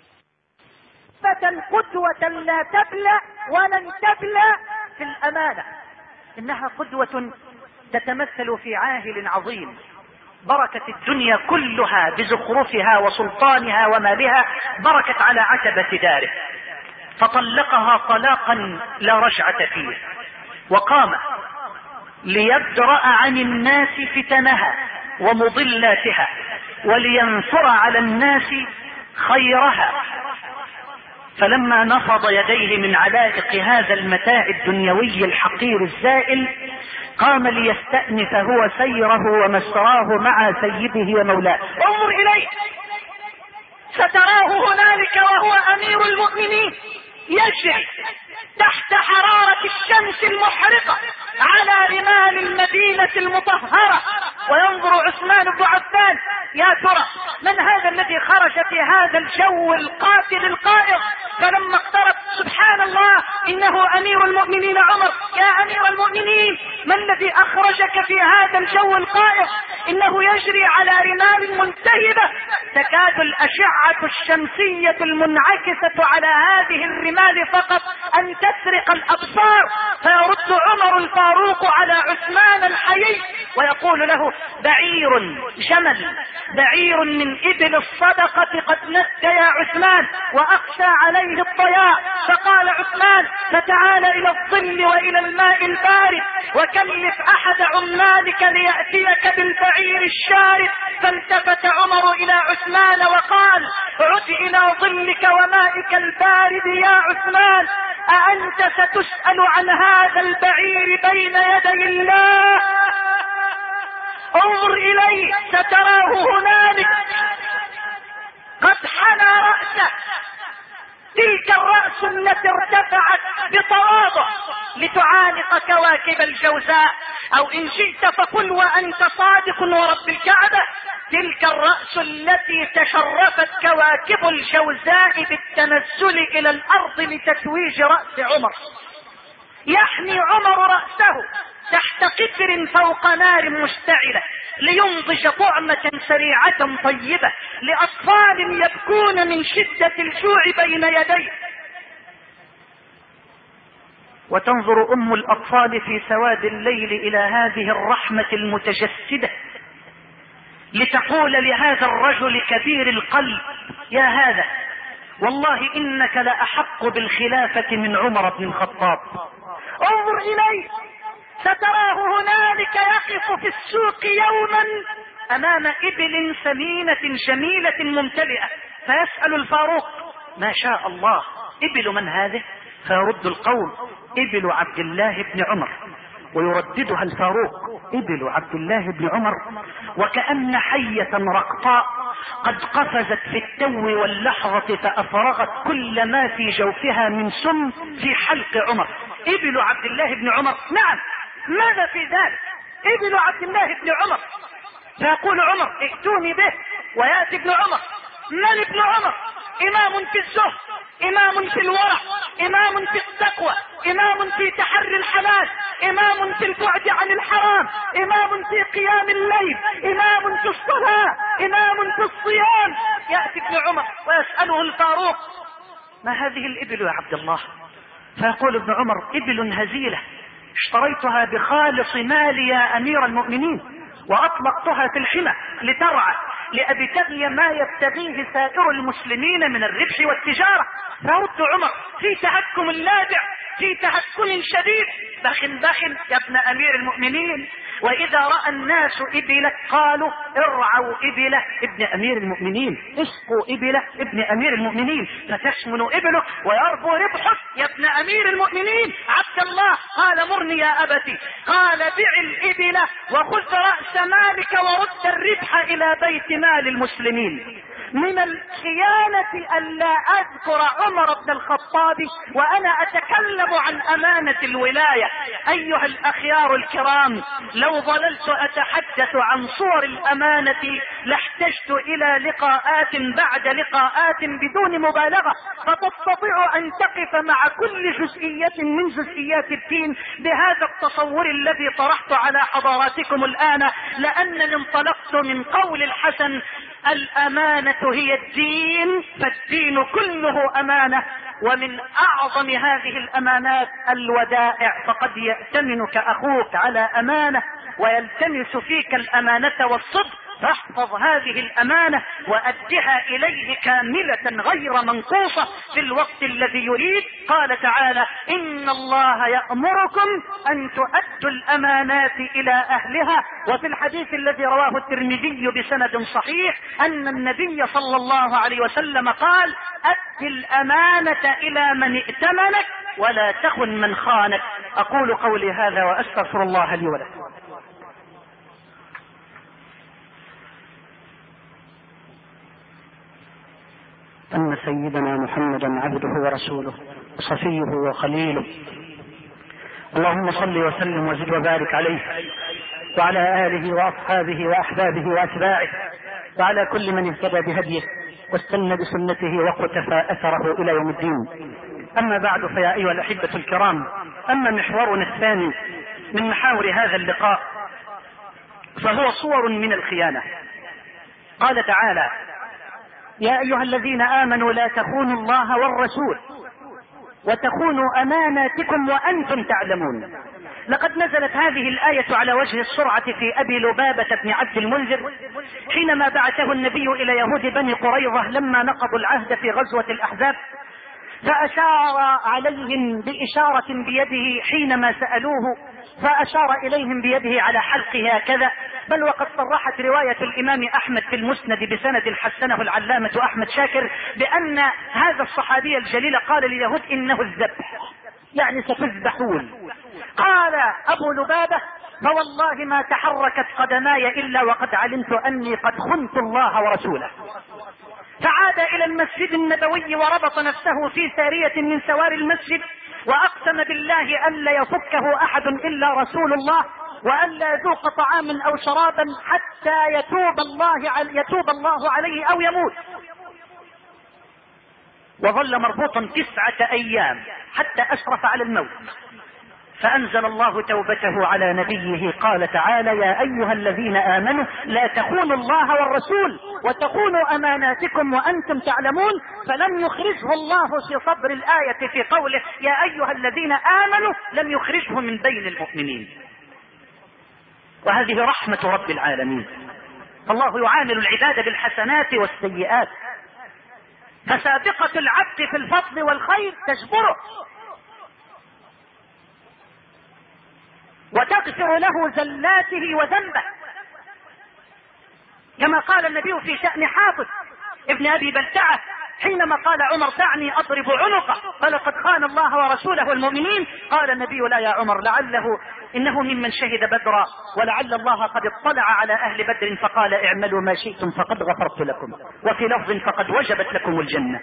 قدوة لا تبلى ولن تبلى في الأمانة. إنها قدوة تتمثل في عاهل عظيم بركت الدنيا كلها بزخرفها وسلطانها ومالها، بركت على عتبة داره فطلقها طلاقا لا رجعة فيه، وقام ليدرأ عن الناس فتنها ومضلاتها ولينثر على الناس خيرها. فلما نفض يديه من علائق هذا المتاع الدنيوي الحقير الزائل قام ليستأنف هو سيره ومسراه مع سيده ومولاه. انظر إليه ستراه هنالك وهو أمير المؤمنين يجري تحت حرارة الشمس المحرقة على رمال المدينة المطهرة، وينظر عثمان بن عفان يا ترى من هذا الذي خرج في هذا الجو القاتل القائر؟ فلما اقترب سبحان الله إنه أمير المؤمنين عمر. يا أمير المؤمنين ما الذي أخرجك في هذا الجو القائر؟ إنه يجري على رمال منتهبة تكاد الأشعة الشمسية المنعكسة على هذه الرمال فقط أن تسرق الأبصار. فيرد عمر الفاروق على عثمان الحيي ويقول له بعير جمل، بعير من إبل الصدقة قد ند يا عثمان وأخشى عليه الضياع. فقال عثمان فتعال إلى الظل وإلى الماء البارد وكلف أحد عمالك ليأتيك بالبعير الشارد. فالتفت عمر إلى عثمان وقال عد إلى ظلك ومائك البارد يا عثمان، أأنت ستسأل عن هذا البعير بين يدي الله؟ انظر إليه ستراه هنالك قد حنى رأسه، تلك الرأس التي ارتفعت بتواضع لتعانق كواكب الجوزاء، أو إن شئت فقل وأنت صادق ورب الكعبة تلك الرأس التي تشرفت كواكب الجوزاء بالتنزل إلى الأرض لتتويج رأس عمر. يحني عمر رأسه تحت قدر فوق نار مشتعلة لينضج طعمة سريعة طيبة لأطفال يبكون من شدة الجوع بين يديه. وتنظر أم الأطفال في سواد الليل إلى هذه الرحمة المتجسدة لتقول لهذا الرجل كبير القلب: يا هذا، والله إنك لأحق بالخلافة من عمر بن الخطاب. انظر إليه، ستراه هنالك يقف في السوق يوما أمام إبل سمينة جميلة ممتلئة، فيسأل الفاروق: ما شاء الله، إبل من هذه؟ فيرد القوم: إبل عبد الله بن عمر. ويرددها الفاروق: إبل عبد الله بن عمر. وكأن حية رقطاء قد قفزت في التو واللحظة فأفرغت كل ما في جوفها من سم في حلق عمر. إبل عبد الله بن عمر، نعم، ماذا في ذلك؟ إبل عبد الله بن عمر. فيقول عمر: ائتوني به. ويأتي ابن عمر. من ابن عمر؟ إمام في الزهد، إمام في الورع، إمام في التقوى، إمام في تحري الحلال، إمام في البعد عن الحرام، إمام في قيام الليل، إمام في الصلاة، إمام في الصيام. يأتي ابن عمر ويسأله الفاروق: ما هذه الإبل يا عبد الله؟ فيقول ابن عمر: إبل هزيلة اشتريتها بخالص مالي يا أمير المؤمنين، وأطلقتها في الحمى لترعى لأبتغي ما يبتغيه سائر المسلمين من الربح والتجارة. فيرد عمر في تهكم لاذع، في تهكم شديد: بخ بخ يا ابن أمير المؤمنين، وإذا رأى الناس إبلك قالوا: ارعوا إبله ابن أمير المؤمنين، اسقوا إبله ابن أمير المؤمنين، فتسمن إبله ويربو ربحك يا ابن أمير المؤمنين. عبد الله قال: مرني يا أبتي. قال: بع الإبل وخذ رأس مالك ورد الربح إلى بيت مال المسلمين. من الخيانة ألا أذكر عمر بن الخطاب وأنا أتكلم عن أمانة الولاية. أيها الأخيار الكرام، لو ظللت أتحدث عن صور الأمانة لاحتجت إلى لقاءات بعد لقاءات بدون مبالغة، فتستطيع أن تقف مع كل جزئية من جزئيات الدين بهذا التصور الذي طرحت على حضاراتكم الآن، لأنني انطلقت من قول الحسن: الأمانة هي الدين، فالدين كله أمانة. ومن أعظم هذه الأمانات الودائع، فقد يأتمنك أخوك على أمانة ويلتمس فيك الأمانة والصدق، فاحفظ هذه الأمانة وأدها إليه كاملة غير منقوصة في الوقت الذي يريد. قال تعالى: إن الله يأمركم أن تؤدوا الأمانات إلى أهلها. وفي الحديث الذي رواه الترمذي بسند صحيح أن النبي صلى الله عليه وسلم قال: أد الأمانة إلى من ائتمنك ولا تخن من خانك. أقول قولي هذا وأستغفر الله لي ولكم. أن سيدنا محمدا عبده ورسوله وصفيه وخليله، اللهم صل وسلم وزد وبارك عليه وعلى آله وأصحابه وأحبابه وأتباعه وعلى كل من اهتدى بهديه واستنى بسنته وقتفى أثره إلى يوم الدين. أما بعد، فيا أيها الأحبة الكرام، أما محورنا الثاني من محاور هذا اللقاء فهو صور من الخيانة. قال تعالى: يا أيها الذين آمنوا لا تخونوا الله والرسول وتخونوا أماناتكم وأنتم تعلمون. لقد نزلت هذه الآية على وجه السرعة في أبي لبابة بن عبد المنذر حينما بعثه النبي إلى يهود بني قريظة لما نقضوا العهد في غزوة الأحزاب، فأشار عليهم بإشارة بيده حينما سألوه، فأشار إليهم بيده على حلقه هكذا. بل وقد صرحت رواية الإمام أحمد في المسند بسند حسنه العلامة أحمد شاكر بأن هذا الصحابي الجليل قال لليهود: إنه الذبح، يعني ستذبحون. قال أبو لبابة: فوالله ما تحركت قدماي إلا وقد علمت أني قد خنت الله ورسوله. فعاد إلى المسجد النبوي وربط نفسه في سارية من سوار المسجد، وأقسم بالله ألا يفكه أحد إلا رسول الله، وألا يذوق طعاما أو شرابا حتى يتوب الله عليه أو يموت. وظل مربوطا 9 أيام حتى أشرف على الموت. فأنزل الله توبته على نبيه. قال تعالى: يا أيها الذين آمنوا لا تخونوا الله والرسول وتخونوا أماناتكم وأنتم تعلمون. فلم يخرجه الله في صدر الآية في قوله يا أيها الذين آمنوا، لم يخرجه من بين المؤمنين. وهذه رحمة رب العالمين. الله يعامل العباد بالحسنات والسيئات، فسابقة العبد في الفضل والخير تجبره وتغفر له زلاته وذنبه، كما قال النبي في شأن حافظ ابن أبي بلتعة حينما قال عمر: دعني أضرب عنقه فلقد خان الله ورسوله والمؤمنين. قال النبي: لا يا عمر، لعله إنه ممن شهد بدرا، ولعل الله قد اطلع على أهل بدر فقال: اعملوا ما شئتم فقد غفرت لكم، وفي لفظ فقد وجبت لكم الجنة.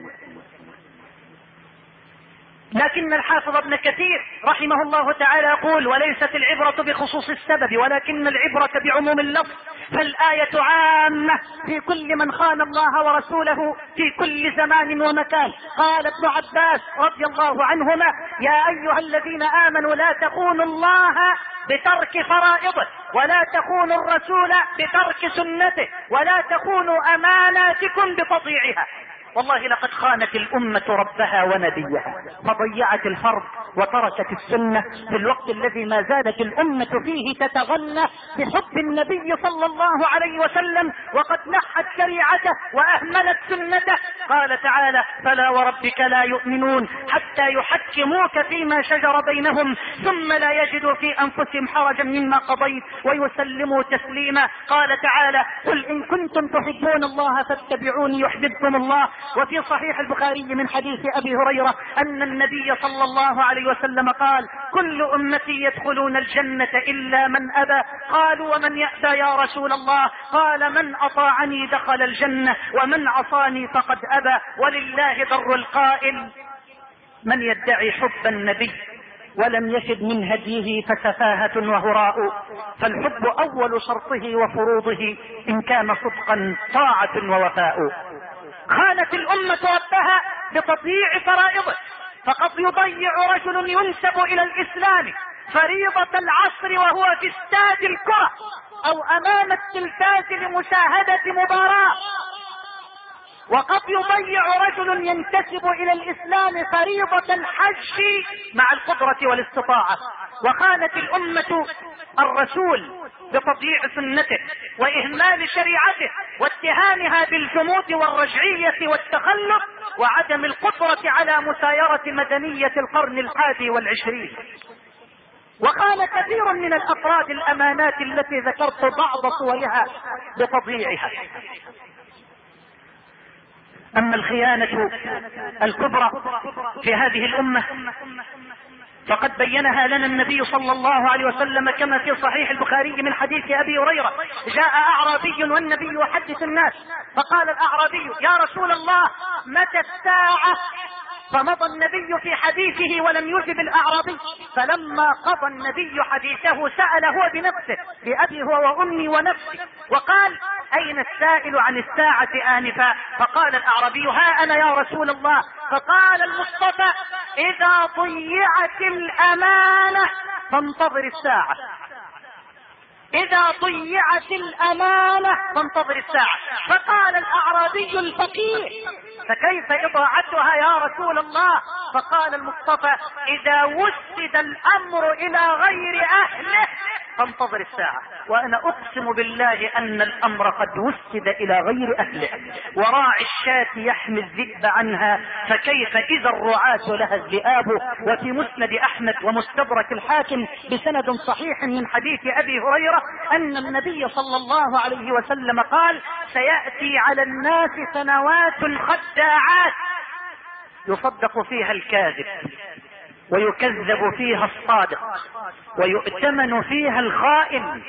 لكن الحافظ ابن كثير رحمه الله تعالى يقول: وليست العبرة بخصوص السبب ولكن العبرة بعموم اللفظ، فالآية عامة في كل من خان الله ورسوله في كل زمان ومكان. قال ابن عباس رضي الله عنهما: يا أيها الذين آمنوا لا تخونوا الله بترك فرائضه، ولا تخونوا الرسول بترك سنته، ولا تخونوا أماناتكم بتضييعها. والله لقد خانت الأمة ربها ونبيها فضيعت الفرض وتركت السنة في الوقت الذي ما زالت الأمة فيه تتغنى بحب النبي صلى الله عليه وسلم، وقد نحت شريعته وأهملت سنته. قال تعالى: فلا وربك لا يؤمنون حتى يحكموك فيما شجر بينهم ثم لا يجدوا في أنفسهم حرجا مما قضيت ويسلموا تسليما. قال تعالى: قل إن كنتم تحبون الله فاتبعوني يحببكم الله. وفي صحيح البخاري من حديث أبي هريرة أن النبي صلى الله عليه وسلم قال: كل أمتي يدخلون الجنة إلا من أبى. قالوا: ومن يأبى يا رسول الله؟ قال: من أطاعني دخل الجنة ومن عصاني فقد أبى. ولله در القائل: من يدعي حب النبي ولم يفد من هديه فسفاهة وهراء. فالحب أول شرطه وفروضه إن كان صدقا طاعة ووفاء. خانت الأمة ربها بتضييع فرائضه، فقد يضيع رجل ينسب إلى الإسلام فريضة العصر وهو في استاد الكرة أو أمام التلفاز لمشاهدة مباراة، وقد يضيع رجل ينتسب إلى الإسلام فريضة الحج مع القدرة والاستطاعة. وخانت الأمة الرسول بتضييع سنته وإهمال شريعته واتهامها بالجمود والرجعية والتخلف وعدم القدرة على مسايرة مدنية القرن 21. وقال كثير من الأفراد الأمانات التي ذكرت بعض صورها بتضييعها. أما الخيانة الكبرى في هذه الأمة فقد بينها لنا النبي صلى الله عليه وسلم كما في صحيح البخاري من حديث أبي هريرة: جاء أعرابي والنبي يحدث الناس فقال الأعرابي: يا رسول الله متى الساعة؟ فمضى النبي في حديثه ولم يجب الأعرابي، فلما قضى النبي حديثه سأل هو بنفسه بأبي هو وأمي ونفسي وقال: أين السائل عن الساعة آنفا؟ فقال الأعرابي: ها أنا يا رسول الله. فقال المصطفى: إذا ضيعت الأمانة فانتظر الساعة. إذا ضيعت الأمانة فانتظر الساعة. فقال الأعرابي الفقيه: فكيف إضاعتها يا رسول الله؟ فقال المصطفى: إذا وسد الأمر إلى غير أهله فانتظر الساعة. وأنا أقسم بالله أن الأمر قد وسد إلى غير أهله، وراعي الشاة يحمي الذئب عنها، فكيف إذا الرعاة لها الذئاب. وفي مسند أحمد ومستدرك الحاكم بسند صحيح من حديث أبي هريرة أن النبي صلى الله عليه وسلم قال: سيأتي على الناس سنوات خداعات يصدق فيها الكاذب ويكذب فيها الصادق ويؤتمن فيها الخائن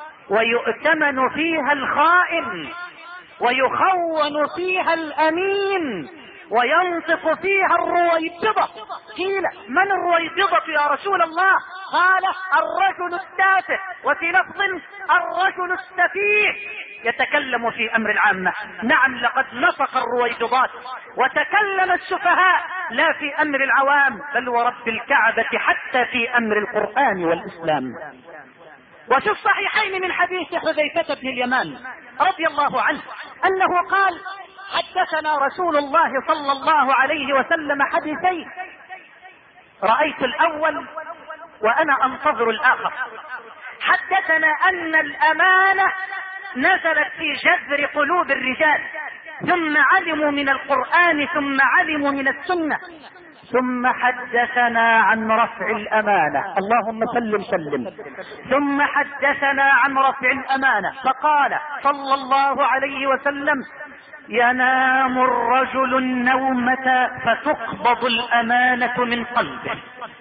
ويخون فيها الأمين وينطق فيها الرويبضة. قيل: من الرويبضة يا رسول الله؟ قال: الرجل التافه، وفي لفظ: الرجل السفيه. يتكلم في أمر العامة. نعم، لقد نطق الرويضات وتكلم السفهاء لا في أمر العوام، بل ورب الكعبة حتى في أمر القرآن والإسلام. وفي الصحيحين من حديث حذيفة بن اليمان رضي الله عنه أنه قال: حدثنا رسول الله صلى الله عليه وسلم حديثين، رأيت الأول وأنا أنتظر الآخر. حدثنا أن الأمانة نزلت في جذر قلوب الرجال، ثم علموا من القرآن، ثم علموا من السنة، ثم حدثنا عن رفع الأمانة، اللهم سلم، ثم حدثنا عن رفع الأمانة، فقال صلى الله عليه وسلم: ينام الرجل النومة فتقبض الأمانة من قلبه.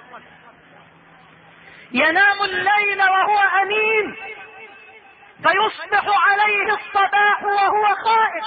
ينام الليل وهو أمين، فيصبح عليه الصباح وهو خائف.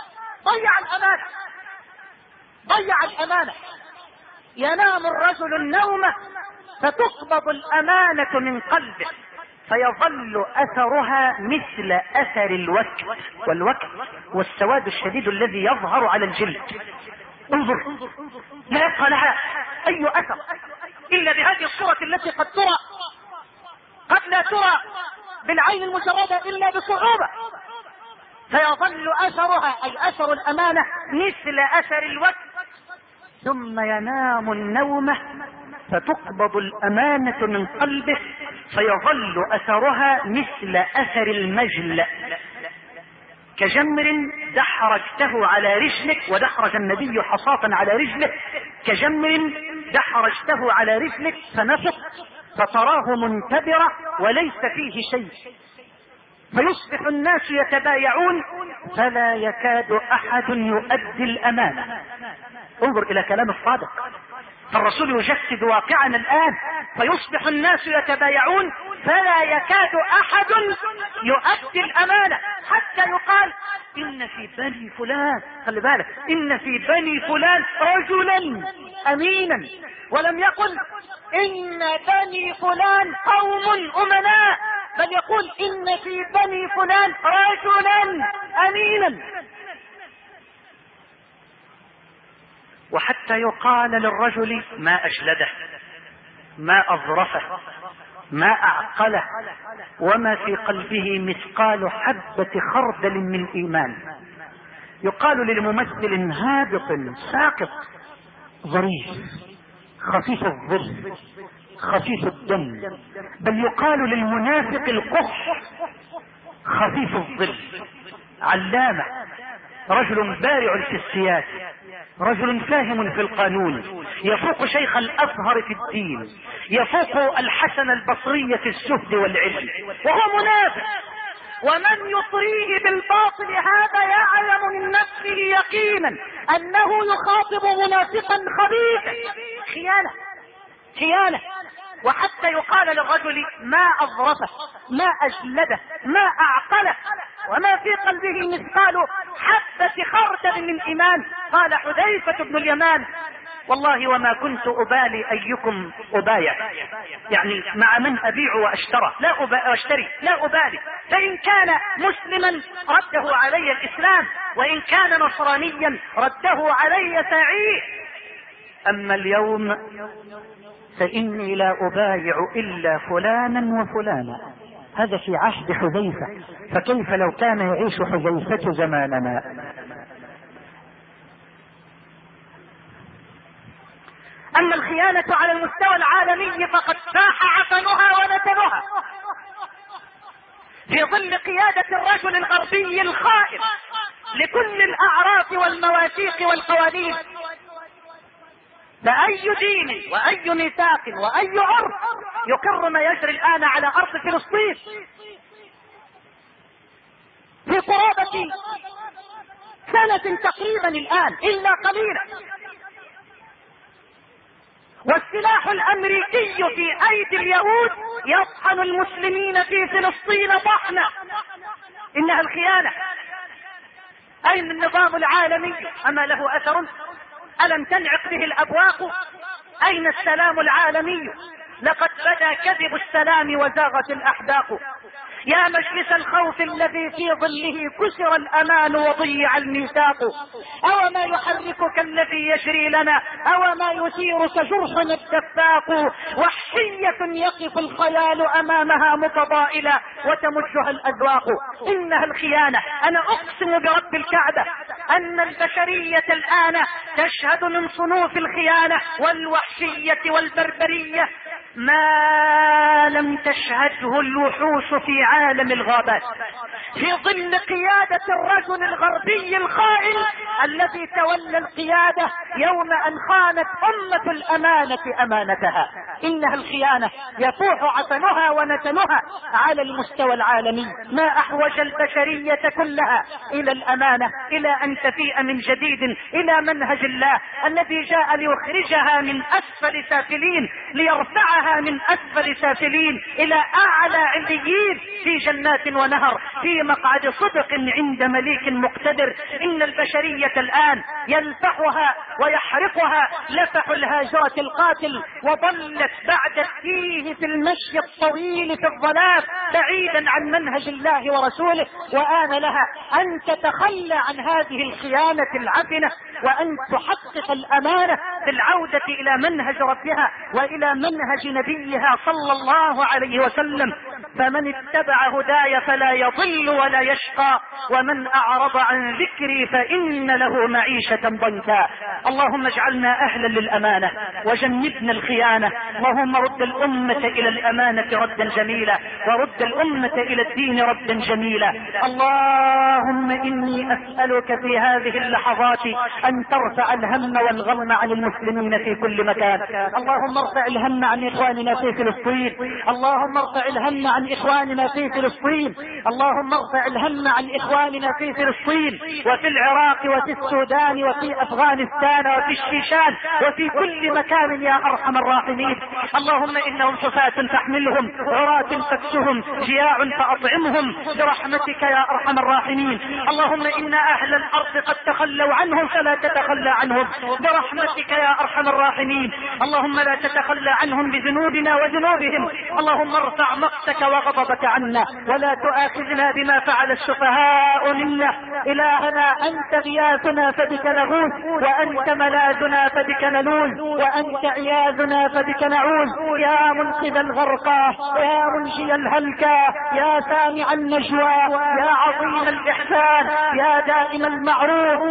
ضيع الأمانة. ينام الرجل النوم فتقبض الأمانة من قلبه، فيظل أثرها مثل أثر الوكل، والوكل والسواد الشديد الذي يظهر على الجلد. انظر، لا يبقى لها أي أثر إلا بهذه الصورة التي قد لا ترى بالعين المجردة إلا بصعوبة. فيظل أثرها أي أثر الأمانة مثل أثر الوكل، ثم ينام النومة فتقبض الأمانة من قلبه، فيظل أثرها مثل أثر المجل، كجمر دحرجته على رجلك، ودحرج النبي حصاة على رجله، كجمر دحرجته على رجلك فنفق فتراه منتبرة وليس فيه شيء، فيصبح الناس يتبايعون فلا يكاد أحد يؤدي الأمانة. انظر إلى كلام الصادق، فالرسول يجسد واقعنا الآن. فيصبح الناس يتبايعون فلا يكاد أحد يؤدي الأمانة، حتى يقال إن في بني فلان، خلي بالك، إن في بني فلان رجلا أمينا، ولم يقل إن بني فلان قوم أمناء، بل يقول إن في بني فلان رجلا أمينا. وحتى يقال للرجل ما أجلده، ما أظرفه، ما أعقله، وما في قلبه مثقال حبة خردل من إيمان. يقال للممثل هابط ساقط ظريف خفيف الظل خفيف الدم، بل يقال للمنافق القح خفيف الظل علامة، رجل بارع في السياسة، رجل فاهم في القانون، يفوق شيخ الأزهر في الدين، يفوق الحسن البصري في الزهد والعلم، وهو منافق. ومن يطريه بالباطل هذا يعلم من نفسه يقينا أنه يخاطب منافقا خبيثا. خيانة. وحتى يقال للرجل ما أظرفه، ما أجلده، ما أعقله، وما في قلبه مثقال حبة خردل من إيمان. قال حذيفة بن اليمان: والله وما كنت أبالي أيكم أبايع، يعني مع من أبيع وأشتري، لا أبالي، فإن كان مسلما رده علي الإسلام، وإن كان نصرانيا رده علي سعيه. أما اليوم فإني لا أبايع إلا فلانا وفلانا. هذا في عهد حذيفة، فكيف لو كان يعيش حذيفة زماننا؟ أما الخيانة على المستوى العالمي فقد فاح عفنها ونتنها في ظل قيادة الرجل الغربي الخائف لكل الأعراف والمواثيق والقوانين. فأي دين وأي ميثاق وأي عرف يقر ما يجري الآن على أرض فلسطين في قرابة سنة تقريبا الآن إلا قليلا، والسلاح الأمريكي في أيدي اليهود يطحن المسلمين في فلسطين طحنة. إنها الخيانة. أين النظام العالمي؟ أما له أثر؟ ألم تنعق به الأبواق؟ أين السلام العالمي؟ لقد بدا كذب السلام وزاغت الأحداق. يا مجلس الخوف الذي في ظله كسر الأمان وضيع الميثاق. أو ما يحركك الذي يجري لنا، أو ما يثيرك جرحنا الدفاق. وحشية يقف الخيال أمامها متضائلة وتمجها الأذواق. إنها الخيانة. أنا أقسم برب الكعبة أن البشرية الآن تشهد من صنوف الخيانة والوحشية والبربرية ما لم تشهده الوحوش في عالم الغابات، في ظل قيادة الرجل الغربي الخائن الذي تولى القيادة يوم أن خانت أمة الأمانة أمانتها. إنها الخيانة يفوح عفنها ونتنها على المستوى العالمي. ما أحوج البشرية كلها إلى الأمانة، إلى أن تفيء من جديد إلى منهج الله الذي جاء ليخرجها من أسفل سافلين ليرفعها من أسفل سافلين إلى أعلى عليين في جنات ونهر في مقعد صدق عند مليك مقتدر. إن البشرية الآن يلفحها ويحرقها لفح الهاجرة القاتل، وظلت بعد التيه في المشي الطويل في الظلام بعيدا عن منهج الله ورسوله. وآن لها أن تتخلى عن هذه الخيانة العفنة وأن تحقق الأمانة بالعودة إلى منهج ربها وإلى منهج نبيها صلى الله عليه وسلم. فمن اتبع هداي فلا يضل ولا يشقى، ومن أعرض عن ذكري فإن له معيشة ضنكا. اللهم اجعلنا أهلا للأمانة وجنبنا الخيانة. اللهم رد الأمة إلى الأمانة ردا جميلا، ورد الأمة إلى الدين ردا جميلا. اللهم إني أسألك في هذه اللحظات أن ترفع الهم والغم عن المسلمين في كل مكان. اللهم ارفع الهم عن إخواننا في فلسطين، اللهم ارفع الهم عن إخواننا في فلسطين، اللهم ارفع الهم عن إخواننا في فلسطين وفي العراق وفي السودان وفي أفغانستان وفي الشيشان وفي كل مكان يا أرحم الراحمين. اللهم إنهم حفاة فاحملهم، عراة فاكسهم، جياع فأطعمهم برحمتك يا أرحم الراحمين. اللهم إن أهل الأرض قد تخلوا عنهم فلا تتخلى عنهم برحمتك يا أرحم الراحمين. اللهم لا تتخلى عنهم بذنوبنا وذنوبهم. اللهم ارفع مقتك وغضبك عنا ولا تؤاخذنا بما فعل السفهاء منا. إلهنا أنت غياثنا فبك نغوث، وأنت ملاذنا فبك نلوذ، وأنت عياذنا فبك نعوذ. يا منقذ الغرقى، يا منجي الهلكى، يا سامع النجوى، يا عظيم الإحسان، يا دائم المعروف.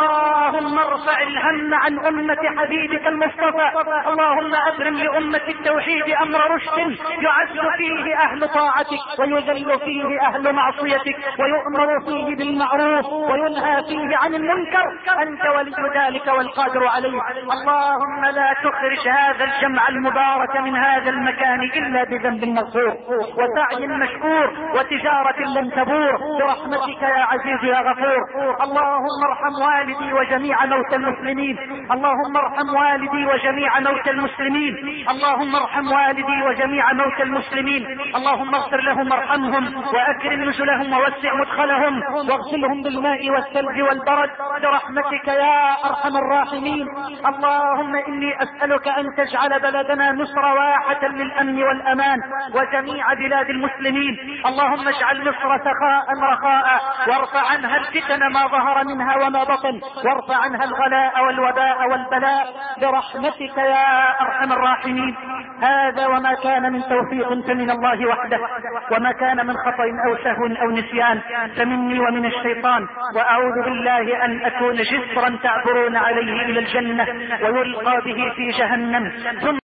اللهم ارفع الهم عن أمة حبيبك المصطفى. اللهم أبرم لأمة التوحيد أمر رشد يعز فيه أهل طاعتك ويذل فيه أهل معصيتك، ويؤمر فيه بالمعروف وينهى فيه عن المنكر. أنت ولي ذلك والقادر عليه. اللهم لا تخرج هذا الجمع المبارك من هذا المكان إلا بذنب مغفور وسعي مشكور وتجارة لن تبور برحمتك يا عزيز يا غفور. اللهم ارحم والدي وجميع موتى المسلمين، اللهم ارحم والدي وجميع موتى المسلمين، اللهم ارحم والدي وجميع موتى المسلمين. اللهم اغفر لهم وارحمهم وأكرم نزلهم ووسع مدخلهم واغسلهم بالماء والثلج والبرد برحمتك يا أرحم الراحمين. اللهم إني أسألك أن تجعل بلدنا مصر واحة للأمن والأمان وجميع بلاد المسلمين. اللهم اجعل مصر سخاء رخاء، وارفع عنها الفتن ما ظهر منها وما بطن، وارفع عنها الغلاء والوباء والبلاء برحمتك يا أرحم الراحمين. هذا وما كان من توفيق فمن الله وحده، وما كان من خطأ أو سهو أو نسيان فمني ومن الشيطان. وأعوذ بالله أن أكون جسرا تعبرون عليه إلى الجنة ويلقى به في جهنم.